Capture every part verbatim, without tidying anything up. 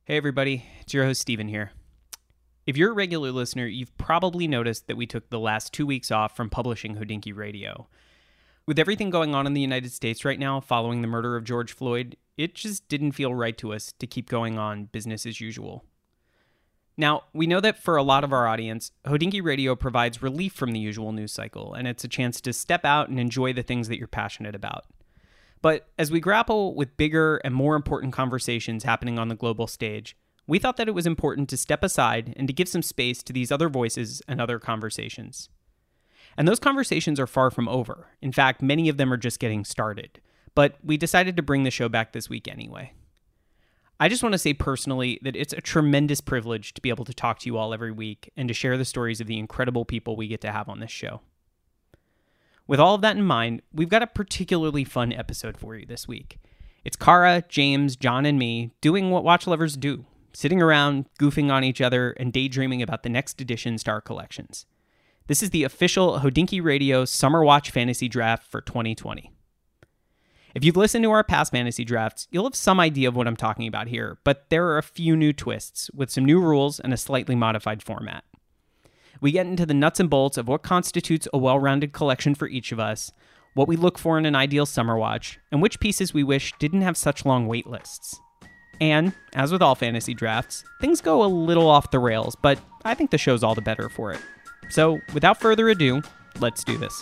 Hey everybody, it's your host Steven here. If you're a regular listener, you've probably noticed that we took the last two weeks off from publishing Hodinkee Radio. With everything going on in the United States right now following the murder of George Floyd, it just didn't feel right to us to keep going on business as usual. Now, we know that for a lot of our audience, Hodinkee Radio provides relief from the usual news cycle, and it's a chance to step out and enjoy the things that you're passionate about. But as we grapple with bigger and more important conversations happening on the global stage, we thought that it was important to step aside and to give some space to these other voices and other conversations. And those conversations are far from over. In fact, many of them are just getting started. But we decided to bring the show back this week anyway. I just want to say personally that it's a tremendous privilege to be able to talk to you all every week and to share the stories of the incredible people we get to have on this show. With all of that in mind, we've got a particularly fun episode for you this week. It's Kara, James, John, and me doing what watch lovers do, sitting around, goofing on each other, and daydreaming about the next additions to our collections. This is the official Hodinkee Radio Summer Watch Fantasy Draft for twenty twenty. If you've listened to our past fantasy drafts, you'll have some idea of what I'm talking about here, but there are a few new twists with some new rules and a slightly modified format. We get into the nuts and bolts of what constitutes a well-rounded collection for each of us, what we look for in an ideal summer watch, and which pieces we wish didn't have such long wait lists. And, as with all fantasy drafts, things go a little off the rails, but I think the show's all the better for it. So, without further ado, let's do this.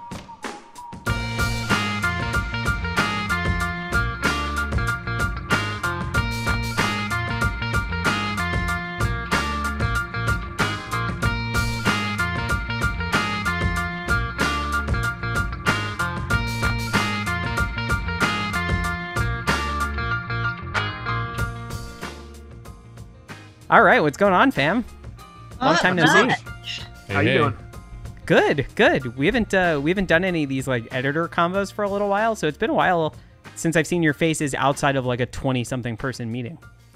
All right, what's going on, fam? Long time no see. Hey, How you hey. doing? Good, good. We haven't uh, we haven't done any of these like editor combos for a little while, so it's been a while since I've seen your faces outside of like a twenty-something person meeting.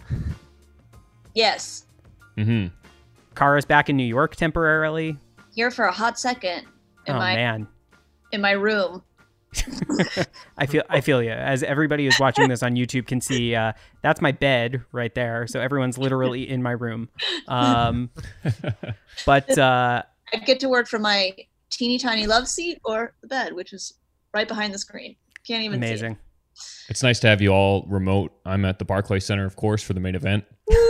Yes. Mm-hmm. Kara's back in New York temporarily. Here for a hot second. In oh my, man. In my room. I feel I feel you. As everybody who's watching this on YouTube can see, uh, that's my bed right there. So everyone's literally in my room. Um, but uh, I get to work from my teeny tiny love seat or the bed, which is right behind the screen. Can't even amazing. see it. It's nice to have you all remote. I'm at the Barclays Center, of course, for the main event.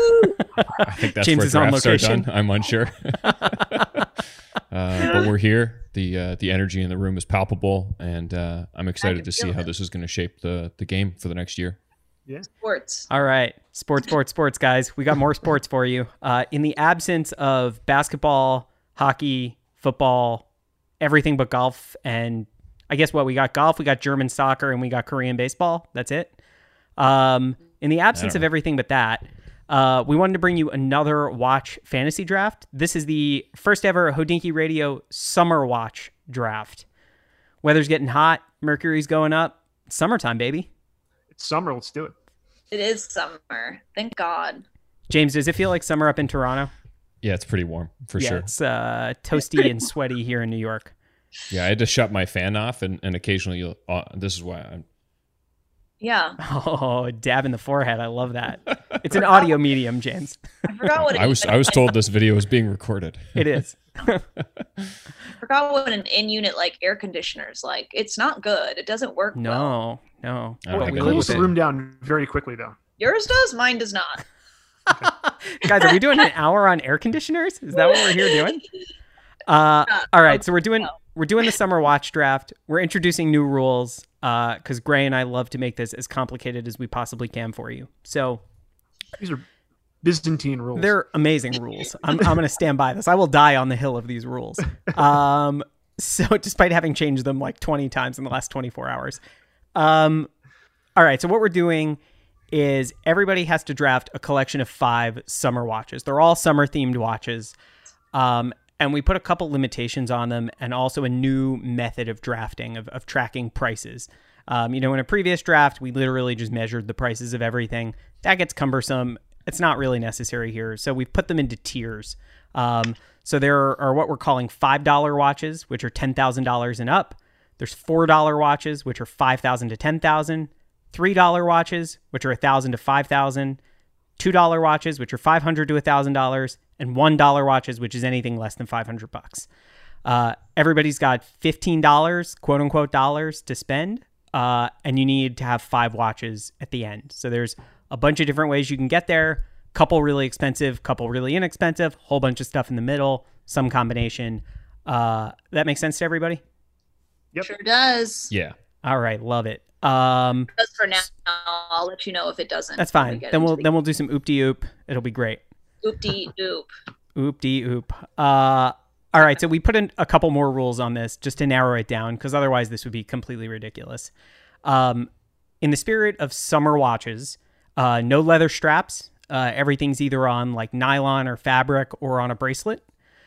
I think that's James where is on drafts are location. done. I'm unsure. uh, but we're here. The uh, the energy in the room is palpable, and uh, I'm excited to see how it. this is going to shape the, the game for the next year. Yeah. Sports. All right. Sports, sports, sports, guys. We got more sports for you. Uh, in the absence of basketball, hockey, football, everything but golf, and I guess what we got golf, we got German soccer, and we got Korean baseball. That's it. Um, in the absence of everything but that, uh, we wanted to bring you another watch fantasy draft. This is the first ever Hodinkee Radio Summer Watch Draft. Weather's getting hot. Mercury's going up. It's summertime, baby. It's summer. Let's do it. It is summer. Thank God. James, does it feel like summer up in Toronto? Yeah, it's pretty warm for yeah, sure. It's uh, toasty and sweaty here in New York. Yeah, I had to shut my fan off, and, and occasionally, you'll, uh, this is why I'm. Yeah. Oh, dab in the forehead. I love that. It's an audio medium, James. I forgot what it I was. I was told this video was being recorded. It is. I forgot what an in-unit like air conditioner's like. It's not good. It doesn't work. No, well. no. I Well, think it I cools live the with room down very quickly, though. Yours does. Mine does not. Guys, are we doing an hour on air conditioners? Is that what we're here doing? Uh, all right, so we're doing we're doing the summer watch draft. We're introducing new rules because uh, Gray and I love to make this as complicated as we possibly can for you. So these are Byzantine rules. They're amazing rules. I'm I'm going to stand by this. I will die on the hill of these rules. Um, so despite having changed them like twenty times in the last twenty-four hours. Um, all right, so what we're doing is everybody has to draft a collection of five summer watches. They're all summer themed watches. Um, and we put a couple limitations on them and also a new method of drafting, of, of tracking prices. Um, you know, in a previous draft, we literally just measured the prices of everything. That gets cumbersome. It's not really necessary here. So we've put them into tiers. Um, so there are what we're calling five dollar watches, which are ten thousand dollars and up. There's four dollar watches, which are five thousand dollars to ten thousand dollars. three dollar watches, which are one thousand dollars to five thousand dollars. two dollar watches, which are five hundred dollars to one thousand dollars, and one dollar watches, which is anything less than five hundred bucks. Uh, everybody's got fifteen dollars, quote unquote, dollars to spend, uh, and you need to have five watches at the end. So there's a bunch of different ways you can get there. Couple really expensive, couple really inexpensive, whole bunch of stuff in the middle, some combination. Uh, that makes sense to everybody? Yep. Sure does. Yeah. All right, love it. Um, Just for now, I'll let you know if it doesn't. that's when we fine. get Then into we'll the then we'll do some oop de oop. It'll be great. oop-de-oop. Oop de oop. Uh, all right, so we put in a couple more rules on this just to narrow it down, because otherwise this would be completely ridiculous. Um, in the spirit of summer watches, uh, no leather straps. Uh, everything's either on like nylon or fabric or on a bracelet.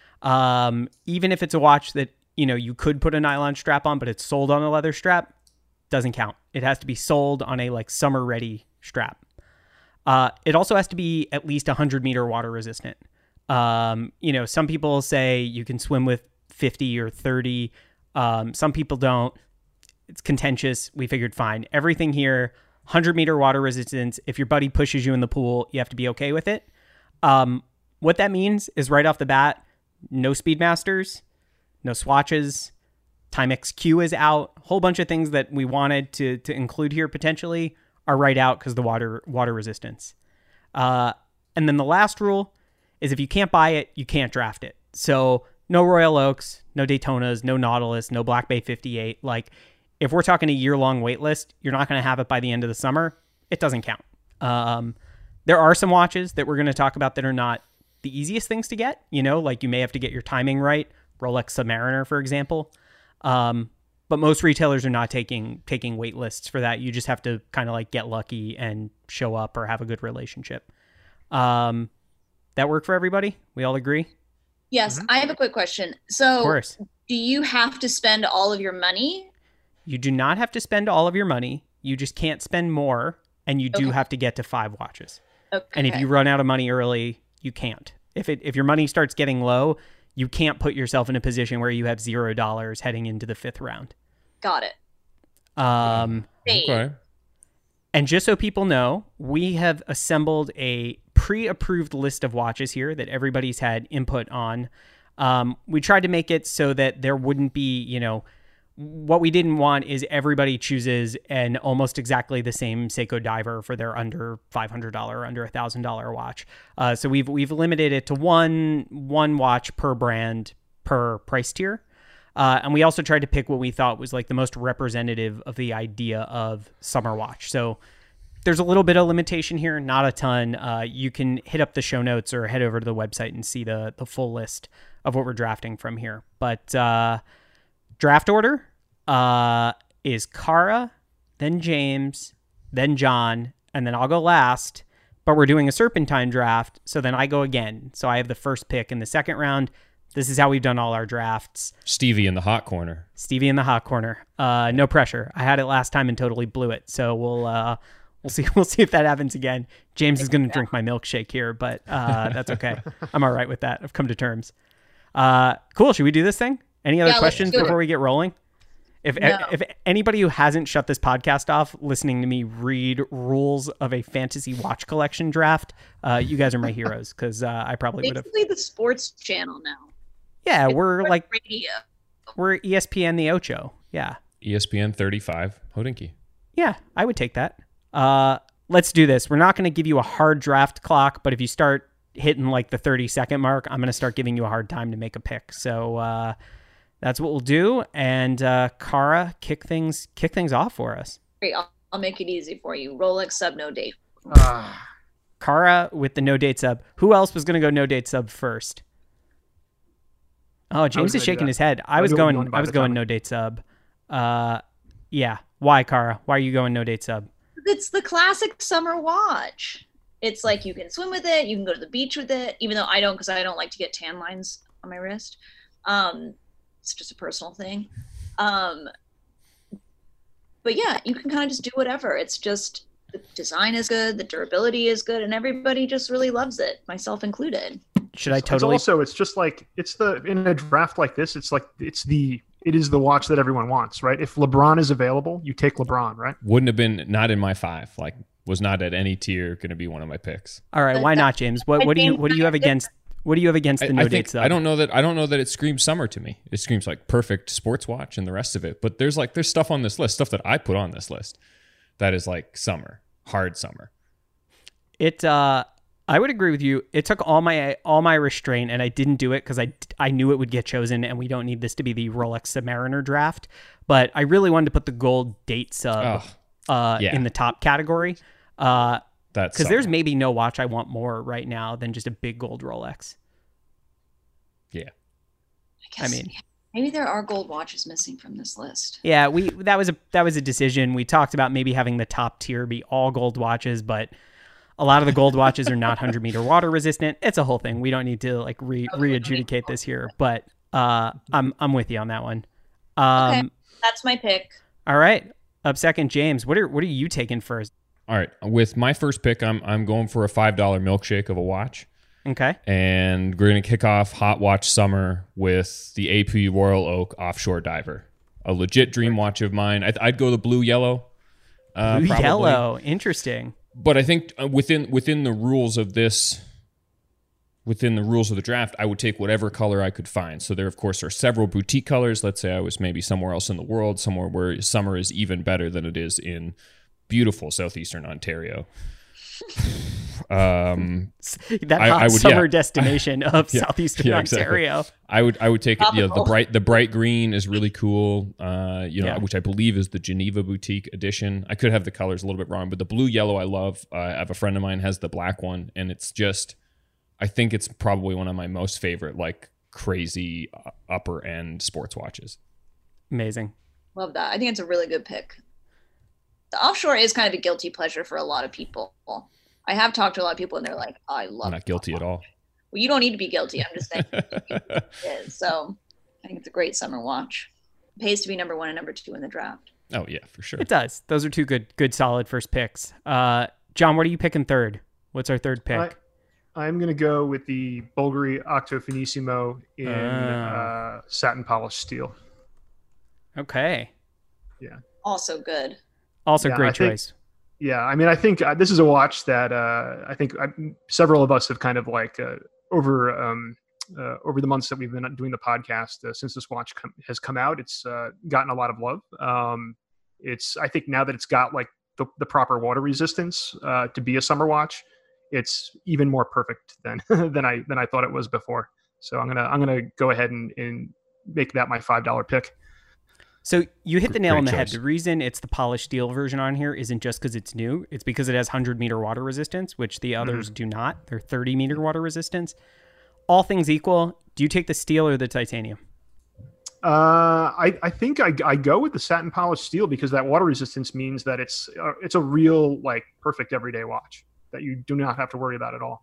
Um, even if it's a watch that, you know, you could put a nylon strap on, but it's sold on a leather strap, doesn't count. It has to be sold on a like summer ready strap. Uh, it also has to be at least one hundred meter water resistant. Um, you know, some people say you can swim with fifty or thirty. Um, some people don't. It's contentious. We figured fine. Everything here, one hundred meter water resistance. If your buddy pushes you in the pool, you have to be okay with it. Um, what that means is right off the bat, no Speedmasters, no swatches, Timex Q is out. A whole bunch of things that we wanted to to include here potentially are right out because of the water water resistance. Uh, and then the last rule is if you can't buy it, you can't draft it. So no Royal Oaks, no Daytonas, no Nautilus, no Black Bay fifty-eight. Like if we're talking a year-long wait list, you're not going to have it by the end of the summer. It doesn't count. Um, there are some watches that we're going to talk about that are not the easiest things to get. You know, like you may have to get your timing right. Rolex Submariner, for example. Um, but most retailers are not taking taking wait lists for that. You just have to kind of like get lucky and show up or have a good relationship. Um, that work for everybody? We all agree? Yes, Mhm. I have a quick question. Of So course. do you have to spend all of your money? You do not have to spend all of your money. You just can't spend more, and you do Okay. have to get to five watches. Okay. And if you run out of money early, you can't. If it if your money starts getting low, you can't put yourself in a position where you have zero dollars heading into the fifth round. Got it. Um, Hey. Okay. and just so people know, we have assembled a pre-approved list of watches here that everybody's had input on. Um, we tried to make it so that there wouldn't be, you know, what we didn't want is everybody chooses an almost exactly the same Seiko diver for their under five hundred dollars or under one thousand dollars watch. Uh, so we've we've limited it to one one watch per brand per price tier. Uh, and we also tried to pick what we thought was like the most representative of the idea of summer watch. So there's a little bit of limitation here, not a ton. Uh, you can hit up the show notes or head over to the website and see the the full list of what we're drafting from here. But uh, draft order uh, is Kara, then James, then John, and then I'll go last. But we're doing a serpentine draft, so then I go again. So I have the first pick in the second round. This is how we've done all our drafts. Stevie in the hot corner. Stevie in the hot corner. Uh, no pressure. I had it last time and totally blew it. So we'll uh, we'll see we'll see if that happens again. James is going to drink my milkshake here, but uh, that's okay. I'm all right with that. I've come to terms. Uh, cool. Should we do this thing? Any other Yeah, let's questions do it. before we get rolling? If No. if anybody who hasn't shut this podcast off listening to me read rules of a fantasy watch collection draft, uh, you guys are my heroes because uh, I probably would have. Basically the sports channel now. Yeah, It's we're sports like radio. we're E S P N the Ocho. Yeah. E S P N thirty-five. Hodinky. Yeah, I would take that. Uh, let's do this. We're not going to give you a hard draft clock, but if you start hitting like the thirty second mark, I'm going to start giving you a hard time to make a pick. So uh, that's what we'll do. And uh, Kara, kick things kick things off for us. Great, I'll, I'll make it easy for you. Rolex sub no date. Ah, Kara with the no date sub. Who else was going to go no date sub first? Oh, James was is gonna do shaking that. his head. I I'll was go going. one by I was the going time. no date sub. Uh, yeah. Why, Kara? Why are you going no date sub? It's the classic summer watch. It's like you can swim with it, you can go to the beach with it, even though I don't because I don't like to get tan lines on my wrist. Um, it's just a personal thing. Um, but yeah, you can kind of just do whatever. It's just the design is good, the durability is good, and everybody just really loves it, myself included. Should I it's totally? also it's just like it's the in a draft like this, it's like it's the it is the watch that everyone wants, right? If LeBron is available, you take LeBron, right? Wouldn't have been not in my five. Like was not at any tier going to be one of my picks. All right, why not, James? What what do you what do you have against what do you have against the I, no I date think, sub? I don't know that I don't know that it screams summer to me. It screams like perfect sports watch and the rest of it. But there's like there's stuff on this list, stuff that I put on this list that is like summer, hard summer. It uh I would agree with you. It took all my all my restraint, and I didn't do it because I, I knew it would get chosen, and we don't need this to be the Rolex Submariner draft. But I really wanted to put the gold date sub Oh, uh, yeah. in the top category. Uh, That's because there's maybe no watch I want more right now than just a big gold Rolex. yeah. I, guess, I mean- maybe there are gold watches missing from this list. Yeah, we that was a that was a decision. We talked about maybe having the top tier be all gold watches, but a lot of the gold watches are not one hundred meter water resistant. It's a whole thing. We don't need to like re re-adjudicate this here, but uh, I'm I'm with you on that one. Um, Okay. That's my pick. All right, up second, James. What are what are you taking first? All right. With my first pick, I'm I'm going for a five dollar milkshake of a watch. Okay. And we're going to kick off Hot Watch Summer with the A P Royal Oak Offshore Diver. A legit dream watch of mine. I'd, I'd go the blue yellow. Uh, Blue probably. yellow. Interesting. But I think uh, within within the rules of this, within the rules of the draft, I would take whatever color I could find. So there, of course, are several boutique colors. Let's say I was maybe somewhere else in the world, somewhere where summer is even better than it is in beautiful southeastern Ontario. um, That I- hot I would- summer yeah. destination of Yeah. southeastern Yeah, exactly. Ontario. I would I would take it. You know, the Tropical. bright the bright green is really cool. Uh, you know, Yeah. which I believe is the Geneva Boutique edition. I could have the colors a little bit wrong, but the blue yellow I love. Uh, I have a friend of mine has the black one, and it's just. I think it's probably one of my most favorite, like crazy uh, upper end sports watches. Amazing. Love that. I think it's a really good pick. The offshore is kind of a guilty pleasure for a lot of people. I have talked to a lot of people and they're like, oh, I love I'm not guilty at all. Well, you don't need to be guilty. I'm just saying it is. So I think it's a great summer watch. It pays to be number one and number two in the draft. Oh yeah, for sure. It does. Those are two good, good, solid first picks. Uh, John, what are you picking third? What's our third pick? I- I'm going to go with the Bulgari Octo Finissimo in Ah. uh, satin polished steel. Okay. Also good. Also, Yeah, great I think- choice. Yeah, I mean, I think uh, this is a watch that uh, I think uh, several of us have kind of like uh, over um, uh, over the months that we've been doing the podcast uh, since this watch com- has come out. It's uh, gotten a lot of love. Um, it's I think now that it's got like the, the proper water resistance uh, to be a summer watch, it's even more perfect than than I than I thought it was before. So I'm gonna I'm gonna go ahead and, and make that my five dollar pick. So you hit the nail Great on the head. choice. The reason it's the polished steel version on here isn't just because it's new. It's because it has one hundred meter water resistance, which the others do not. They're thirty meter water resistance. All things equal, do you take the steel or the titanium? Uh, I, I think I, I go with the satin polished steel because that water resistance means that it's uh, it's a real like perfect everyday watch that you do not have to worry about at all.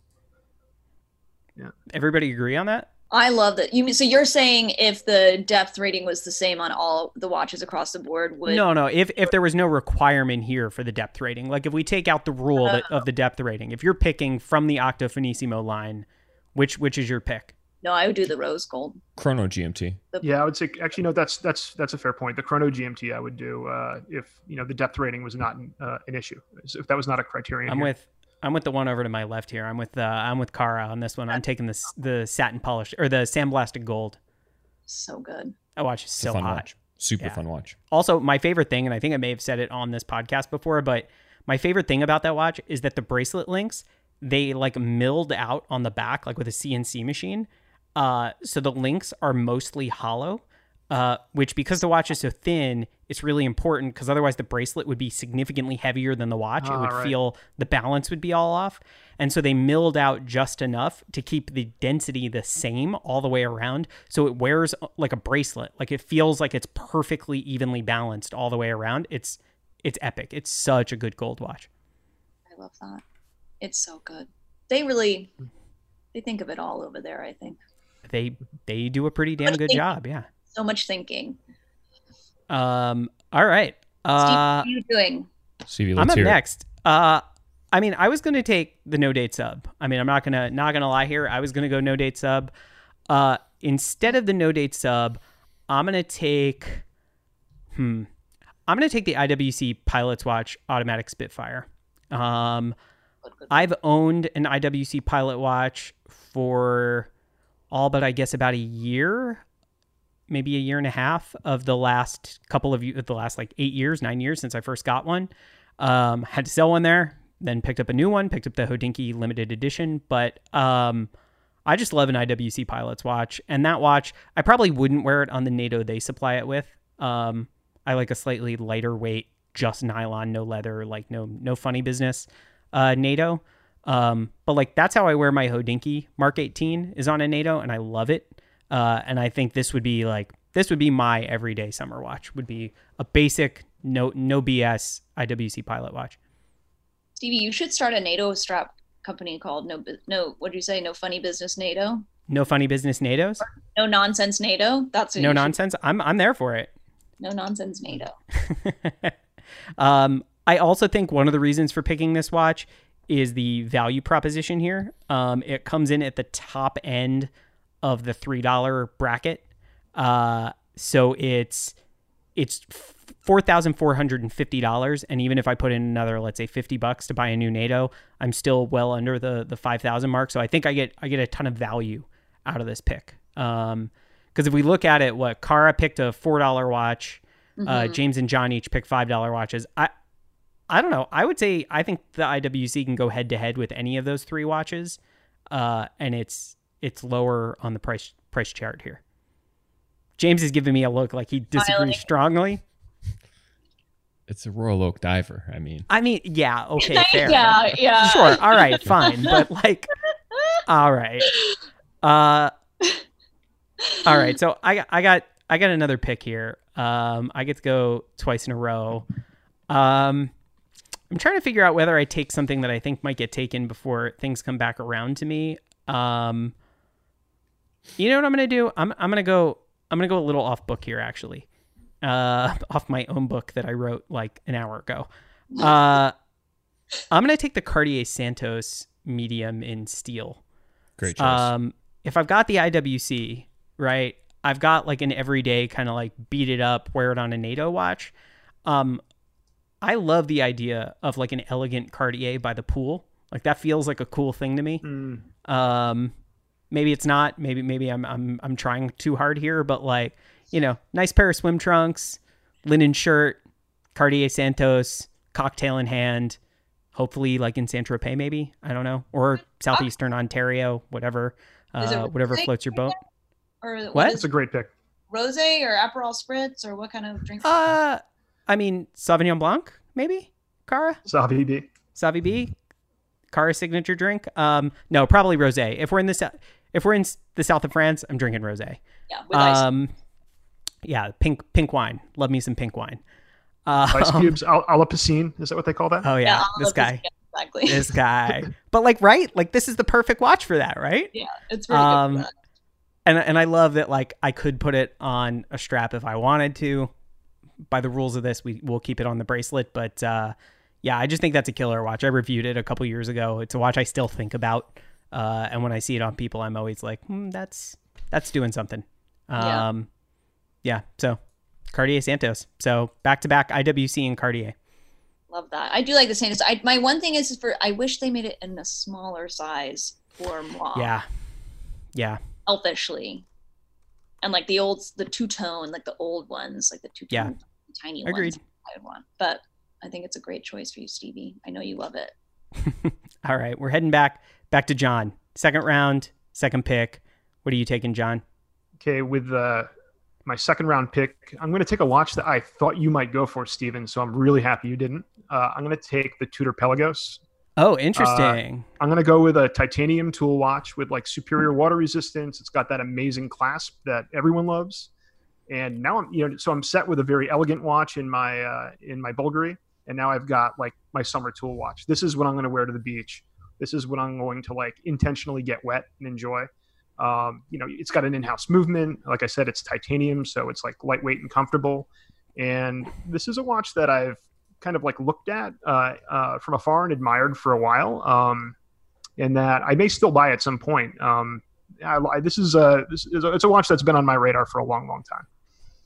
Everybody agree on that? I love that. You so you're saying if the depth rating was the same on all the watches across the board, would No, no. If if there was no requirement here for the depth rating, like if we take out the rule that, of the depth rating, if you're picking from the Octo Finissimo line, which which is your pick? no, I would do the rose gold. Chrono G M T. Yeah, I would say actually no, that's that's that's a fair point. The Chrono G M T I would do uh, if you know the depth rating was not uh, an issue, if that was not a criterion. I'm here. with I'm with the one over to my left here. I'm with uh, I'm with Kara on this one. I'm taking this the satin polished or the sandblasted gold. So good. That watch is It's so a fun hot. watch. Super Yeah. fun watch. Also, my favorite thing, and I think I may have said it on this podcast before, but my favorite thing about that watch is that the bracelet links, they like milled out on the back, like with a C N C machine. Uh, so the links are mostly hollow, uh, which because the watch is so thin, it's really important because otherwise the bracelet would be significantly heavier than the watch. it Ah, would right. feel the balance would be all off. And so they milled out just enough to keep the density the same all the way around. So it wears like a bracelet. Like it feels like it's perfectly evenly balanced all the way around. It's it's epic. It's such a good gold watch. I love that. It's so good. They really they think of it all over there, I think. They they do a pretty damn good job. Yeah. So much thinking. Um. All right. Steve, Uh, what are you doing? C V, I'm let's up hear it. next. Uh, I mean, I was going to take the no date sub. I mean, I'm not gonna not gonna lie here. I was going to go no date sub. Uh, instead of the no date sub, I'm gonna take. Hmm. I'm gonna take the I W C Pilot's Watch Automatic Spitfire. Um, Good, good. I've owned an I W C Pilot watch for all but I guess about a year, maybe a year and a half of the last couple of the last like eight years, nine years since I first got one. Um, had to sell one there, then picked up a new one, picked up the Hodinkee limited edition. But um, I just love an I W C Pilot's watch. And that watch, I probably wouldn't wear it on the NATO they supply it with. Um, I like a slightly lighter weight, just nylon, no leather, like no no funny business uh, NATO. Um, but like that's how I wear my Hodinkee Mark eighteen is on a NATO, and I love it. Uh, and I think this would be like this would be my everyday summer watch. Would be a basic no no B S I W C Pilot watch. Stevie, you should start a NATO strap company called No Bu- No. What do you say? No funny business NATO. No funny business NATOs. No nonsense NATO. That's what No you should- nonsense. I'm I'm there for it. No nonsense NATO. um, I also think one of the reasons for picking this watch is the value proposition here. Um, it comes in at the top end of the three dollar bracket. Uh, so it's it's four thousand four hundred fifty dollars. And even if I put in another, let's say fifty bucks to buy a new NATO, I'm still well under the, the five thousand mark. So I think I get, I get a ton of value out of this pick. Um, cause if we look at it, what Kara picked a four dollar watch, Mm-hmm. uh, James and John each picked five dollar watches. I, I don't know. I would say, I think the I W C can go head to head with any of those three watches. Uh, and it's, it's lower on the price price chart here. James is giving me a look like he disagrees Smiling. strongly. It's a Royal Oak diver. I mean, I mean, yeah, okay, fair. yeah, yeah. Sure, all right, fine. But like, all right. Uh, all right, so I got, I got, I got another pick here. Um, I get to go twice in a row. Um, I'm trying to figure out whether I take something that I think might get taken before things come back around to me. Um, you know what I'm gonna do? I'm I'm gonna go I'm gonna go a little off book here, actually, uh, off my own book that I wrote like an hour ago. Uh, I'm gonna take the Cartier Santos medium in steel. great choice. Um, if I've got the I W C, right, I've got like an everyday kind of like beat it up, wear it on a NATO watch. Um, I love the idea of like an elegant Cartier by the pool. Like that feels like a cool thing to me. Mm. Um, maybe it's not. Maybe maybe I'm I'm I'm trying too hard here, but like, you know, nice pair of swim trunks, linen shirt, Cartier Santos, cocktail in hand. Hopefully, like in Saint Tropez, maybe I don't know, or southeastern Ontario, whatever, Is it uh, whatever rosé? floats your boat. Or What? is That's a great pick. rosé or Aperol spritz or what kind of drink? Uh, I mean Sauvignon Blanc, maybe. Cara, Savi B. Savi B, Cara signature drink. Um, no, probably rosé. If we're in the sou- if we're in s- the south of France, I'm drinking rosé. yeah, with ice. Um, yeah, pink pink wine. Love me some pink wine. Uh, Ice cubes, a a la piscine. Is that what they call that? Oh yeah, all this of this- guy, yeah, exactly. this guy. But like, right? Like, this is the perfect watch for that, right? yeah, it's really Um, good. For that. And and I love that. Like, I could put it on a strap if I wanted to. By the rules of this, we will keep it on the bracelet. But uh, yeah, I just think that's a killer watch. I reviewed it a couple years ago. It's a watch I still think about. Uh, and when I see it on people, I'm always like, hmm, that's that's doing something. Yeah. Um, yeah. So Cartier Santos. So back to back I W C and Cartier. Love that. I do like the Santos. I my one thing is, is for I wish they made it in a smaller size for moi. Yeah. Yeah. Elfishly. And like the old, the two tone, like the old ones, like the two tone, Yeah. tiny Agreed. ones. I would want, but I think it's a great choice for you, Stevie. I know you love it. All right, we're heading back back to John. Second round, second pick. What are you taking, John? Okay, with uh, my second round pick, I'm going to take a watch that I thought you might go for, Steven. So I'm really happy you didn't. Uh, I'm going to take the Tudor Pelagos. Oh, interesting. I'm going to go with a titanium tool watch with like superior water resistance. It's got that amazing clasp that everyone loves. And now I'm, you know, so I'm set with a very elegant watch in my, uh, in my Bulgari. And now I've got like my summer tool watch. This is what I'm going to wear to the beach. This is what I'm going to like intentionally get wet and enjoy. Um, you know, it's got an in-house movement. Like I said, it's titanium, so it's like lightweight and comfortable. And this is a watch that I've kind of like looked at uh, uh, from afar and admired for a while, um, and that I may still buy at some point. Um, I, I, this is a this is a, it's a watch that's been on my radar for a long, long time.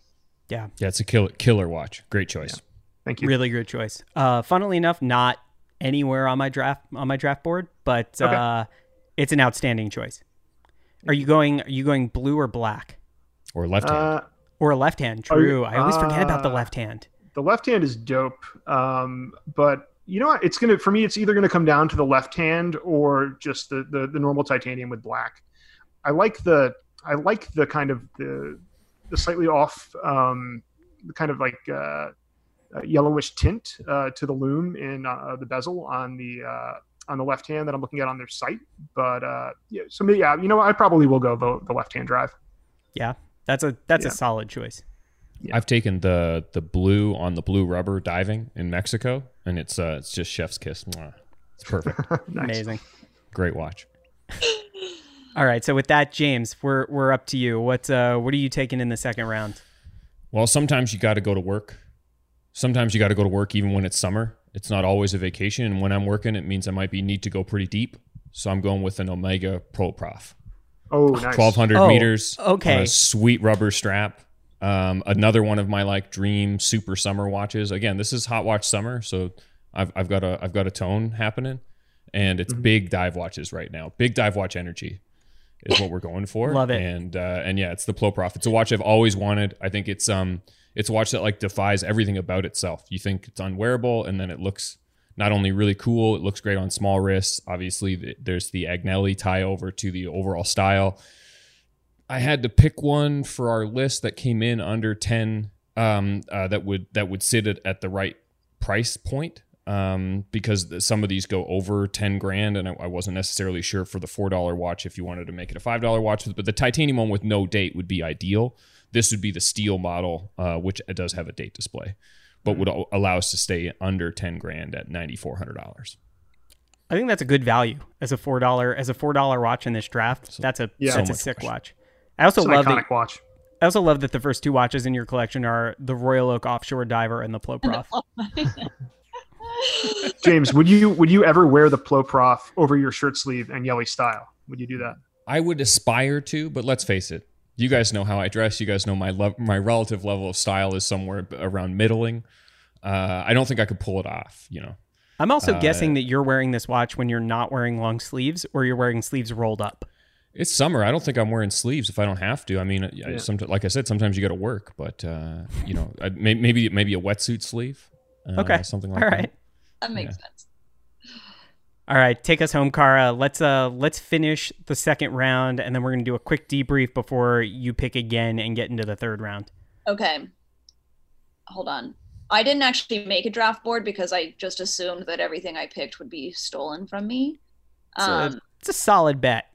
Yeah, Yeah, it's a killer killer watch. Great choice. Thank you. really good choice. Uh, funnily enough, not anywhere on my draft on my draft board, but Okay. uh, it's an outstanding choice. Are you going? Are you going blue or black Or left hand. Uh, or a left hand? Are you- True. I always forget about the uh, left hand. the left hand is dope, um, but you know what? It's gonna for me. It's either gonna come down to the left hand or just the the, the normal titanium with black. I like the I like the kind of the the slightly off, um, the kind of like uh, uh, yellowish tint uh, to the lume in uh, the bezel on the uh, on the left hand that I'm looking at on their site. But uh, yeah, so maybe, yeah, you know, I probably will go the, the left hand drive. Yeah, that's a that's Yeah. a solid choice. Yeah. I've taken the the blue on the blue rubber diving in Mexico, and it's uh it's just chef's kiss. Mwah. It's perfect. Nice. Amazing. Great watch. All right, so with that, James, we're we're up to you. What uh, what are you taking in the second round? Well, sometimes you got to go to work. Sometimes you got to go to work even when it's summer. It's not always a vacation, and when I'm working, it means I might be need to go pretty deep. So I'm going with an Omega Pro Prof. Oh, nice. twelve hundred Oh, meters okay. on a sweet rubber strap. Um, another one of my like dream super summer watches. Again, this is hot watch summer, so I've I've got a I've got a tone happening, and it's Mhm. big dive watches right now. Big dive watch energy is what we're going for. Love it. And uh, and yeah, it's the Pro Prof. It's a watch I've always wanted. I think it's um it's a watch that like defies everything about itself. You think it's unwearable, and then it looks not only really cool, it looks great on small wrists. Obviously, th- there's the Agnelli tie over to the overall style. I had to pick one for our list that came in under ten, um, uh, that would that would sit at, at the right price point, um, because th- some of these go over ten grand, and I, I wasn't necessarily sure for the four dollar watch if you wanted to make it a five dollar watch. But the titanium one with no date would be ideal. This would be the steel model, uh, which it does have a date display, but would al- allow us to stay under ten grand at ninety four hundred dollars. I think that's a good value as a four dollar as a four dollar watch in this draft. So- that's a Yeah. that's so a much sick watch. watch. I also It's an love iconic that. watch. I also love that the first two watches in your collection are the Royal Oak Offshore Diver and the Plo Prof. James, would you would you ever wear the Plo Prof over your shirt sleeve and Yelly style? Would you do that? I would aspire to, but let's face it. You guys know how I dress. You guys know my love, my relative level of style is somewhere b- around middling. Uh, I don't think I could pull it off. You know, I'm also Uh, guessing that you're wearing this watch when you're not wearing long sleeves or you're wearing sleeves rolled up. it's summer. I don't think I'm wearing sleeves if I don't have to. I mean, yeah. Yeah. Sometimes, like I said, sometimes you got to work, but uh, you know, I, may, maybe maybe a wetsuit sleeve. Uh, Okay. something like All that. right. That makes Yeah. sense. All right, take us home, Kara. Let's uh let's finish the second round and then we're going to do a quick debrief before you pick again and get into the third round. Okay. Hold on. I didn't actually make a draft board because I just assumed that everything I picked would be stolen from me. It's, Um, a, it's a solid bet.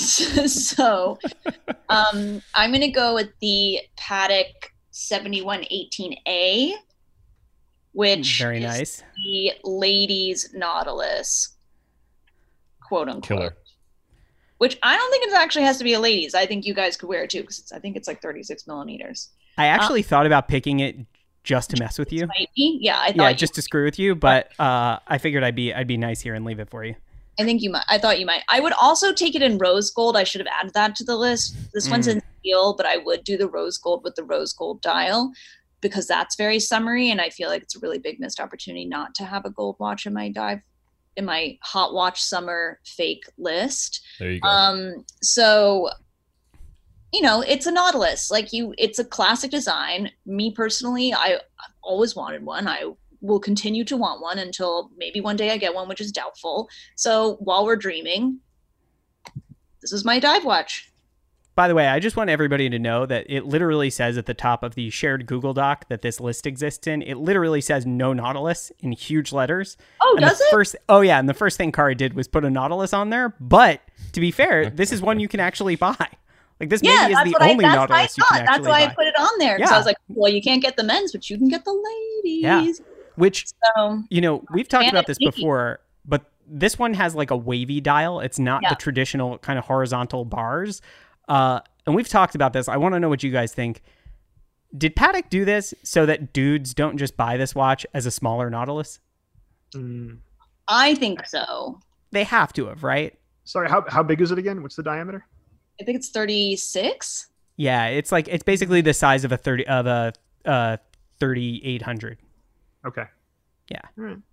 so um, I'm going to go with the Patek seventy-one eighteen A, which Very is nice. the ladies' Nautilus, quote unquote. Killer. Which I don't think it actually has to be a ladies. I think you guys could wear it too because I think it's like thirty-six millimeters. I actually thought about picking it just to mess with you. Might be. Yeah, I thought Yeah, you- just to screw with you, but uh, I figured I'd be I'd be nice here and leave it for you. I think you might. I thought you might. I would also take it in rose gold. I should have added that to the list. This one's Mm. in steel, but I would do the rose gold with the rose gold dial because that's very summery, and I feel like it's a really big missed opportunity not to have a gold watch in my dive, in my hot watch summer fake list. There you go. Um, so you know, it's a Nautilus. Like you, it's a classic design. Me personally, I, I've always wanted one. I will continue to want one until maybe one day I get one, which is doubtful. So while we're dreaming, this is my dive watch. By the way, I just want everybody to know that it literally says at the top of the shared Google Doc that this list exists in, it literally says no Nautilus in huge letters. Oh, And does the it? First, oh yeah, and the first thing Kara did was put a Nautilus on there. But to be fair, this is one you can actually buy. Like this Yeah, maybe is that's the what I, only that's what I Nautilus you thought. can That's actually why buy. I put it on there. Because Yeah. I was like, well, you can't get the men's, but you can get the ladies. Yeah. Which, So you know, we've talked And about it's this sneaky. before, but this one has like a wavy dial. It's not Yeah. the traditional kind of horizontal bars. Uh, and we've talked about this. I want to know what you guys think. Did Patek do this so that dudes don't just buy this watch as a smaller Nautilus? Mm. I think so. They have to have, right? Sorry, how how big is it again? What's the diameter? I think it's thirty-six. Yeah, it's like it's basically the size of a thirty of a uh thirty-eight hundred. Okay. Yeah. All right.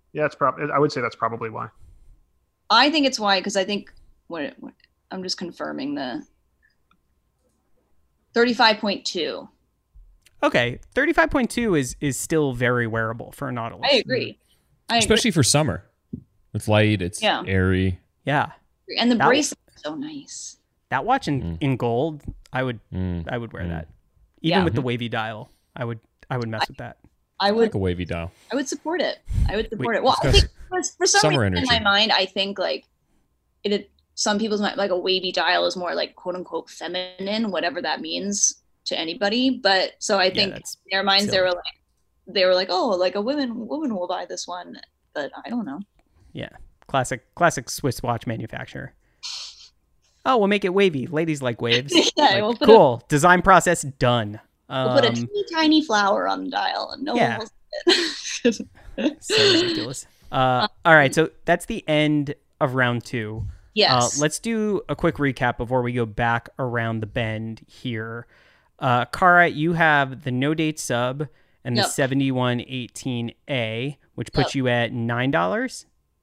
Yeah, it's probably. I would say that's probably why. I think it's why because I think what, what I'm just confirming the thirty-five point two. Okay, thirty-five point two is is still very wearable for a Nautilus. I agree. I Especially agree. for summer. It's light, it's Yeah. airy. Yeah, And the That- bracelet is so nice. that watch in, Mm. in gold, I would Mm. I would wear Mm. that. Even Yeah. with the wavy dial, I would I would mess with that. I I would like a wavy dial. I would support it. I would support Wait, it. Well, I it's think for, for some summer reason in my energy. mind, I think like it. had- Some people's mind, like a wavy dial is more like quote unquote feminine, whatever that means to anybody. But so I Yeah, think that's in their minds they silly. were like, they were like, oh, like a woman woman will buy this one, but I don't know. yeah, classic classic Swiss watch manufacturer. Oh, we'll make it wavy. Ladies like waves. Yeah, Like, we'll put cool. Design process done. a, we'll put a Um, teeny tiny flower on the dial, and no yeah. one will see it. so ridiculous. Uh, all right, so that's the end of round two. Yes. Uh, let's do a quick recap before we go back around the bend here. Uh, Kara, you have the no date sub and the Yep. seventy-one eighteen A, which puts Yep. you at nine dollars.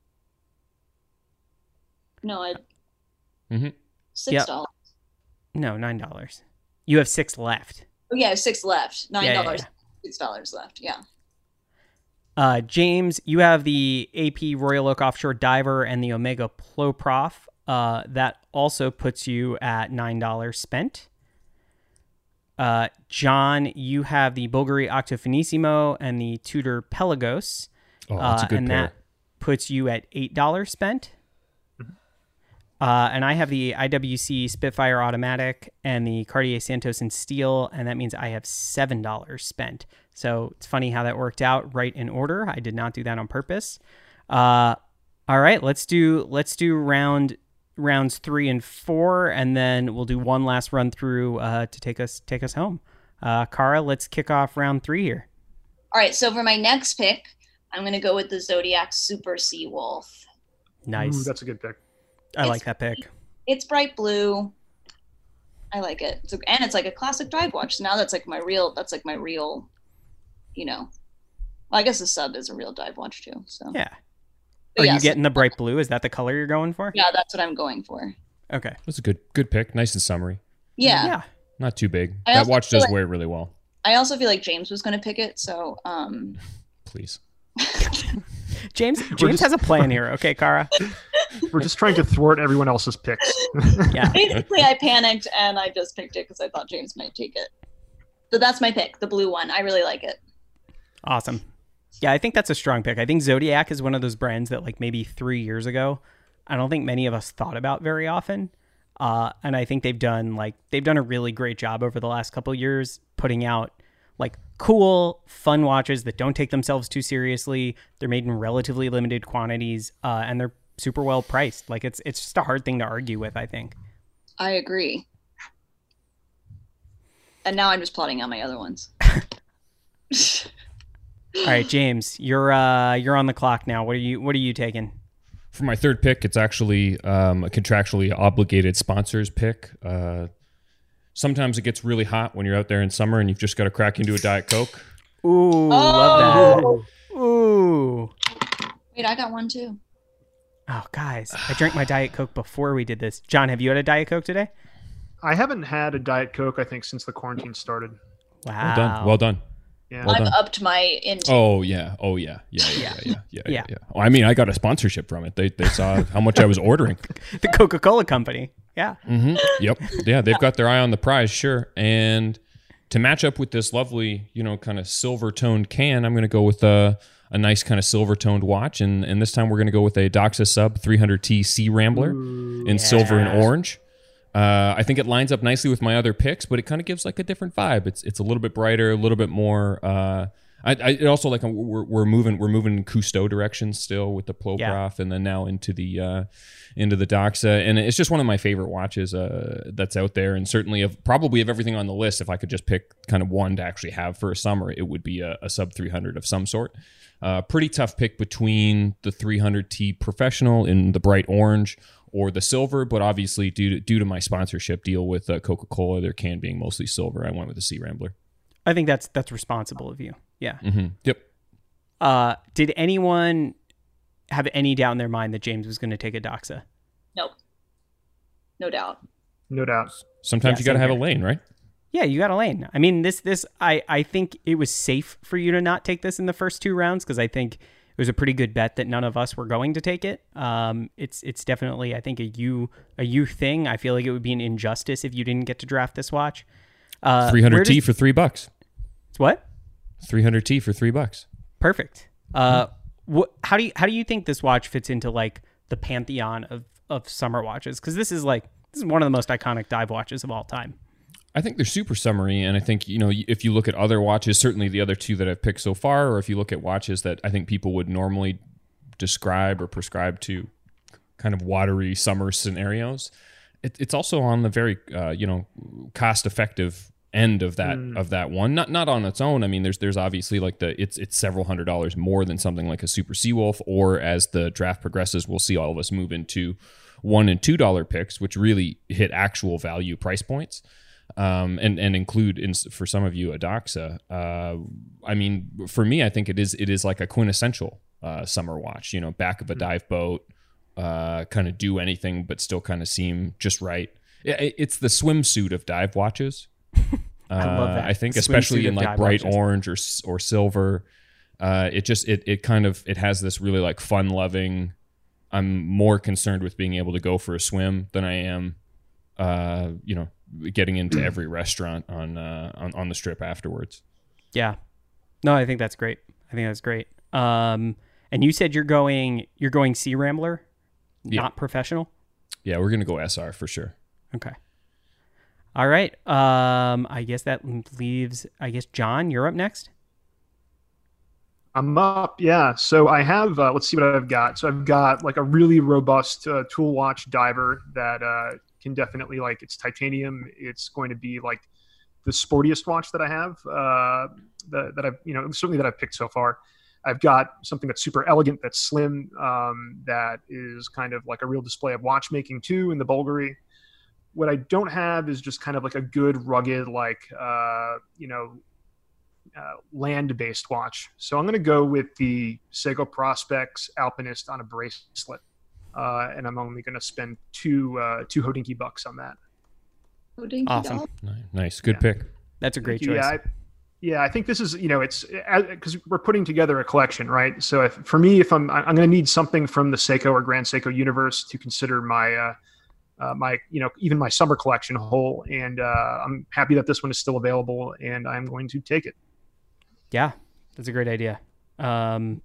no, I Mhm. six Yep. dollars. No, nine dollars. You have six left. Oh yeah, six left. Nine Yeah, yeah, dollars. yeah. Six dollars left. Yeah. Uh, James, you have the A P Royal Oak Offshore Diver and the Omega Ploprof. Uh, that also puts you at nine dollars spent. Uh, John, you have the Bulgari Octofinissimo and the Tudor Pelagos. Oh, that's a Uh, good and pair. that puts you at eight dollars spent. Uh, and I have the I W C Spitfire Automatic and the Cartier Santos in steel, and that means I have seven dollars spent. So it's funny how that worked out right in order. I did not do that on purpose. Uh, all right, let's do let's do round rounds three and four, and then we'll do one last run through uh, to take us take us home. Uh, Kara, let's kick off round three here. All right. So for my next pick, I'm gonna go with the Zodiac Super Sea Wolf. Nice. Ooh, that's a good pick. I like that pick. It's bright blue. I like it. It's a, and it's like a classic dive watch. So now that's like my real. That's like my real. You know. Well, I guess the sub is a real dive watch too. So. Yeah. But Are yeah, you so- getting the bright blue? Is that the color you're going for? Yeah, that's what I'm going for. Okay. That's a good good pick. Nice and summery. Yeah. Yeah. Not too big. I That also watch feel does like- wear it really well. I also feel like James was going to pick it. So. um Please. James James just- has a plan here. Okay, Kara. We're just trying to thwart everyone else's picks. Yeah. Basically, I panicked and I just picked it because I thought James might take it. So that's my pick, the blue one. I really like it. Awesome. Yeah, I think that's a strong pick. I think Zodiac is one of those brands that like maybe three years ago, I don't think many of us thought about very often. Uh, and I think they've done like they've done a really great job over the last couple of years putting out like cool, fun watches that don't take themselves too seriously. They're made in relatively limited quantities, uh, and they're super well priced. Like it's it's just a hard thing to argue with, I think. I agree. And now I'm just plotting out my other ones. All right, James, you're uh, you're on the clock now. What are you What are you taking? For my third pick, it's actually um, a contractually obligated sponsors pick. Uh, sometimes it gets really hot when you're out there in summer and you've just got to crack into a Diet Coke. Ooh, love that. Ooh. Wait, I got one too. Oh, guys, I drank my Diet Coke before we did this. John, have you had a Diet Coke today? I haven't had a Diet Coke, I think, since the quarantine started. Wow. Well done. Well done. Yeah. Well I've done. upped my intake. Oh yeah. Oh yeah. Yeah. Yeah. Yeah. Yeah. Yeah. Yeah. yeah, yeah. Oh, I mean, I got a sponsorship from it. They they saw how much I was ordering. The Coca-Cola company. Yeah. Mm-hmm. Yep. Yeah, they've got their eye on the prize, sure. And to match up with this lovely, you know, kind of silver toned can, I'm going to go with a, a nice kind of silver toned watch, and and this time we're going to go with a Doxa Sub three hundred T Sea Rambler in silver and orange. Uh, I think it lines up nicely with my other picks, but it kind of gives like a different vibe. It's it's a little bit brighter, a little bit more. Uh, I, I it also like we're we're moving we're moving in Cousteau direction still with the Ploprof, Yeah. and then now into the uh, into the Doxa, and it's just one of my favorite watches uh, that's out there, and certainly of probably of everything on the list, if I could just pick kind of one to actually have for a summer, it would be a, a sub three hundred of some sort. Uh, pretty tough pick between the three hundred T Professional in the bright orange or the silver, but obviously due to due to my sponsorship deal with uh, Coca-Cola, their can being mostly silver, I went with the Sea Rambler. I think that's that's responsible of you. Yeah. Mm-hmm. Yep. Uh, did anyone have any doubt in their mind that James was going to take a Doxa. Nope. No doubt. No doubt. Sometimes Yeah, you got to same have a here. lane, right? Yeah, you got a lane. I mean, this, this, I, I think it was safe for you to not take this in the first two rounds because I think it was a pretty good bet that none of us were going to take it. Um, it's, it's definitely, I think, a you, a you thing. I feel like it would be an injustice if you didn't get to draft this watch. Uh, three hundred T for three bucks. What? three hundred T for three bucks. Perfect. Uh, what? How do you, how do you think this watch fits into like the pantheon of, of summer watches? Because this is like this is one of the most iconic dive watches of all time. I think they're super summery, and I think, you know, if you look at other watches, certainly the other two that I've picked so far, or if you look at watches that I think people would normally describe or prescribe to kind of watery summer scenarios, it, it's also on the very, uh, you know, cost-effective end of that mm. of that one. Not not on its own. I mean, there's there's obviously like the it's it's several hundred dollars more than something like a Super Seawolf, or as the draft progresses, we'll see all of us move into one and two dollar picks, which really hit actual value price points. Um, and and include in, for some of you a Doxa. Uh, I mean, for me, I think it is it is like a quintessential uh, summer watch. You know, back of a dive boat, uh, kind of do anything but still kind of seem just right. It, it's the swimsuit of dive watches. I love that. Uh, I think, Swimsuit especially in of like dive bright watches. orange or or silver. Uh, it just it it kind of it has this really like fun loving. I'm more concerned with being able to go for a swim than I am, uh, you know. getting into every restaurant on, uh, on on the strip afterwards. Yeah. No, I think that's great. I think that's great. Um, and you said you're going you're going Sea Rambler, Yeah. not professional? Yeah, we're gonna go S R for sure. Okay. All right. Um, I guess that leaves I guess John, you're up next. I'm up, yeah. So I have, uh, let's see what I've got. So I've got like a really robust uh, tool watch diver that uh, can definitely, like, it's titanium. It's going to be like the sportiest watch that I have, uh, that, that I've, you know, certainly that I've picked so far. I've got something that's super elegant, that's slim, um, that is kind of like a real display of watchmaking too in the Bulgari. What I don't have is just kind of like a good, rugged, like, uh, you know, Uh, land-based watch. So I'm going to go with the Seiko Prospex Alpinist on a bracelet, uh, and I'm only going to spend two uh, two Hodinkee bucks on that. Hodinkee Awesome. doll. Nice, good Yeah. pick. That's a great Thank you. choice. Yeah, I, yeah, I think this is, you know, it's because we're putting together a collection, right? So if, for me, if I'm I'm going to need something from the Seiko or Grand Seiko universe to consider my uh, uh, my you know even my summer collection whole, and uh, I'm happy that this one is still available, and I'm going to take it. Yeah, that's a great idea. Um,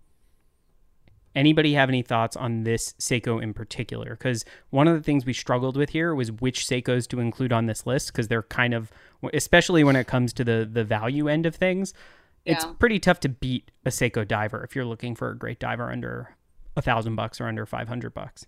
anybody have any thoughts on this Seiko in particular? Because one of the things we struggled with here was which Seikos to include on this list, because they're kind of, especially when it comes to the the value end of things, it's Yeah. pretty tough to beat a Seiko diver if you're looking for a great diver under a thousand bucks or under five hundred bucks.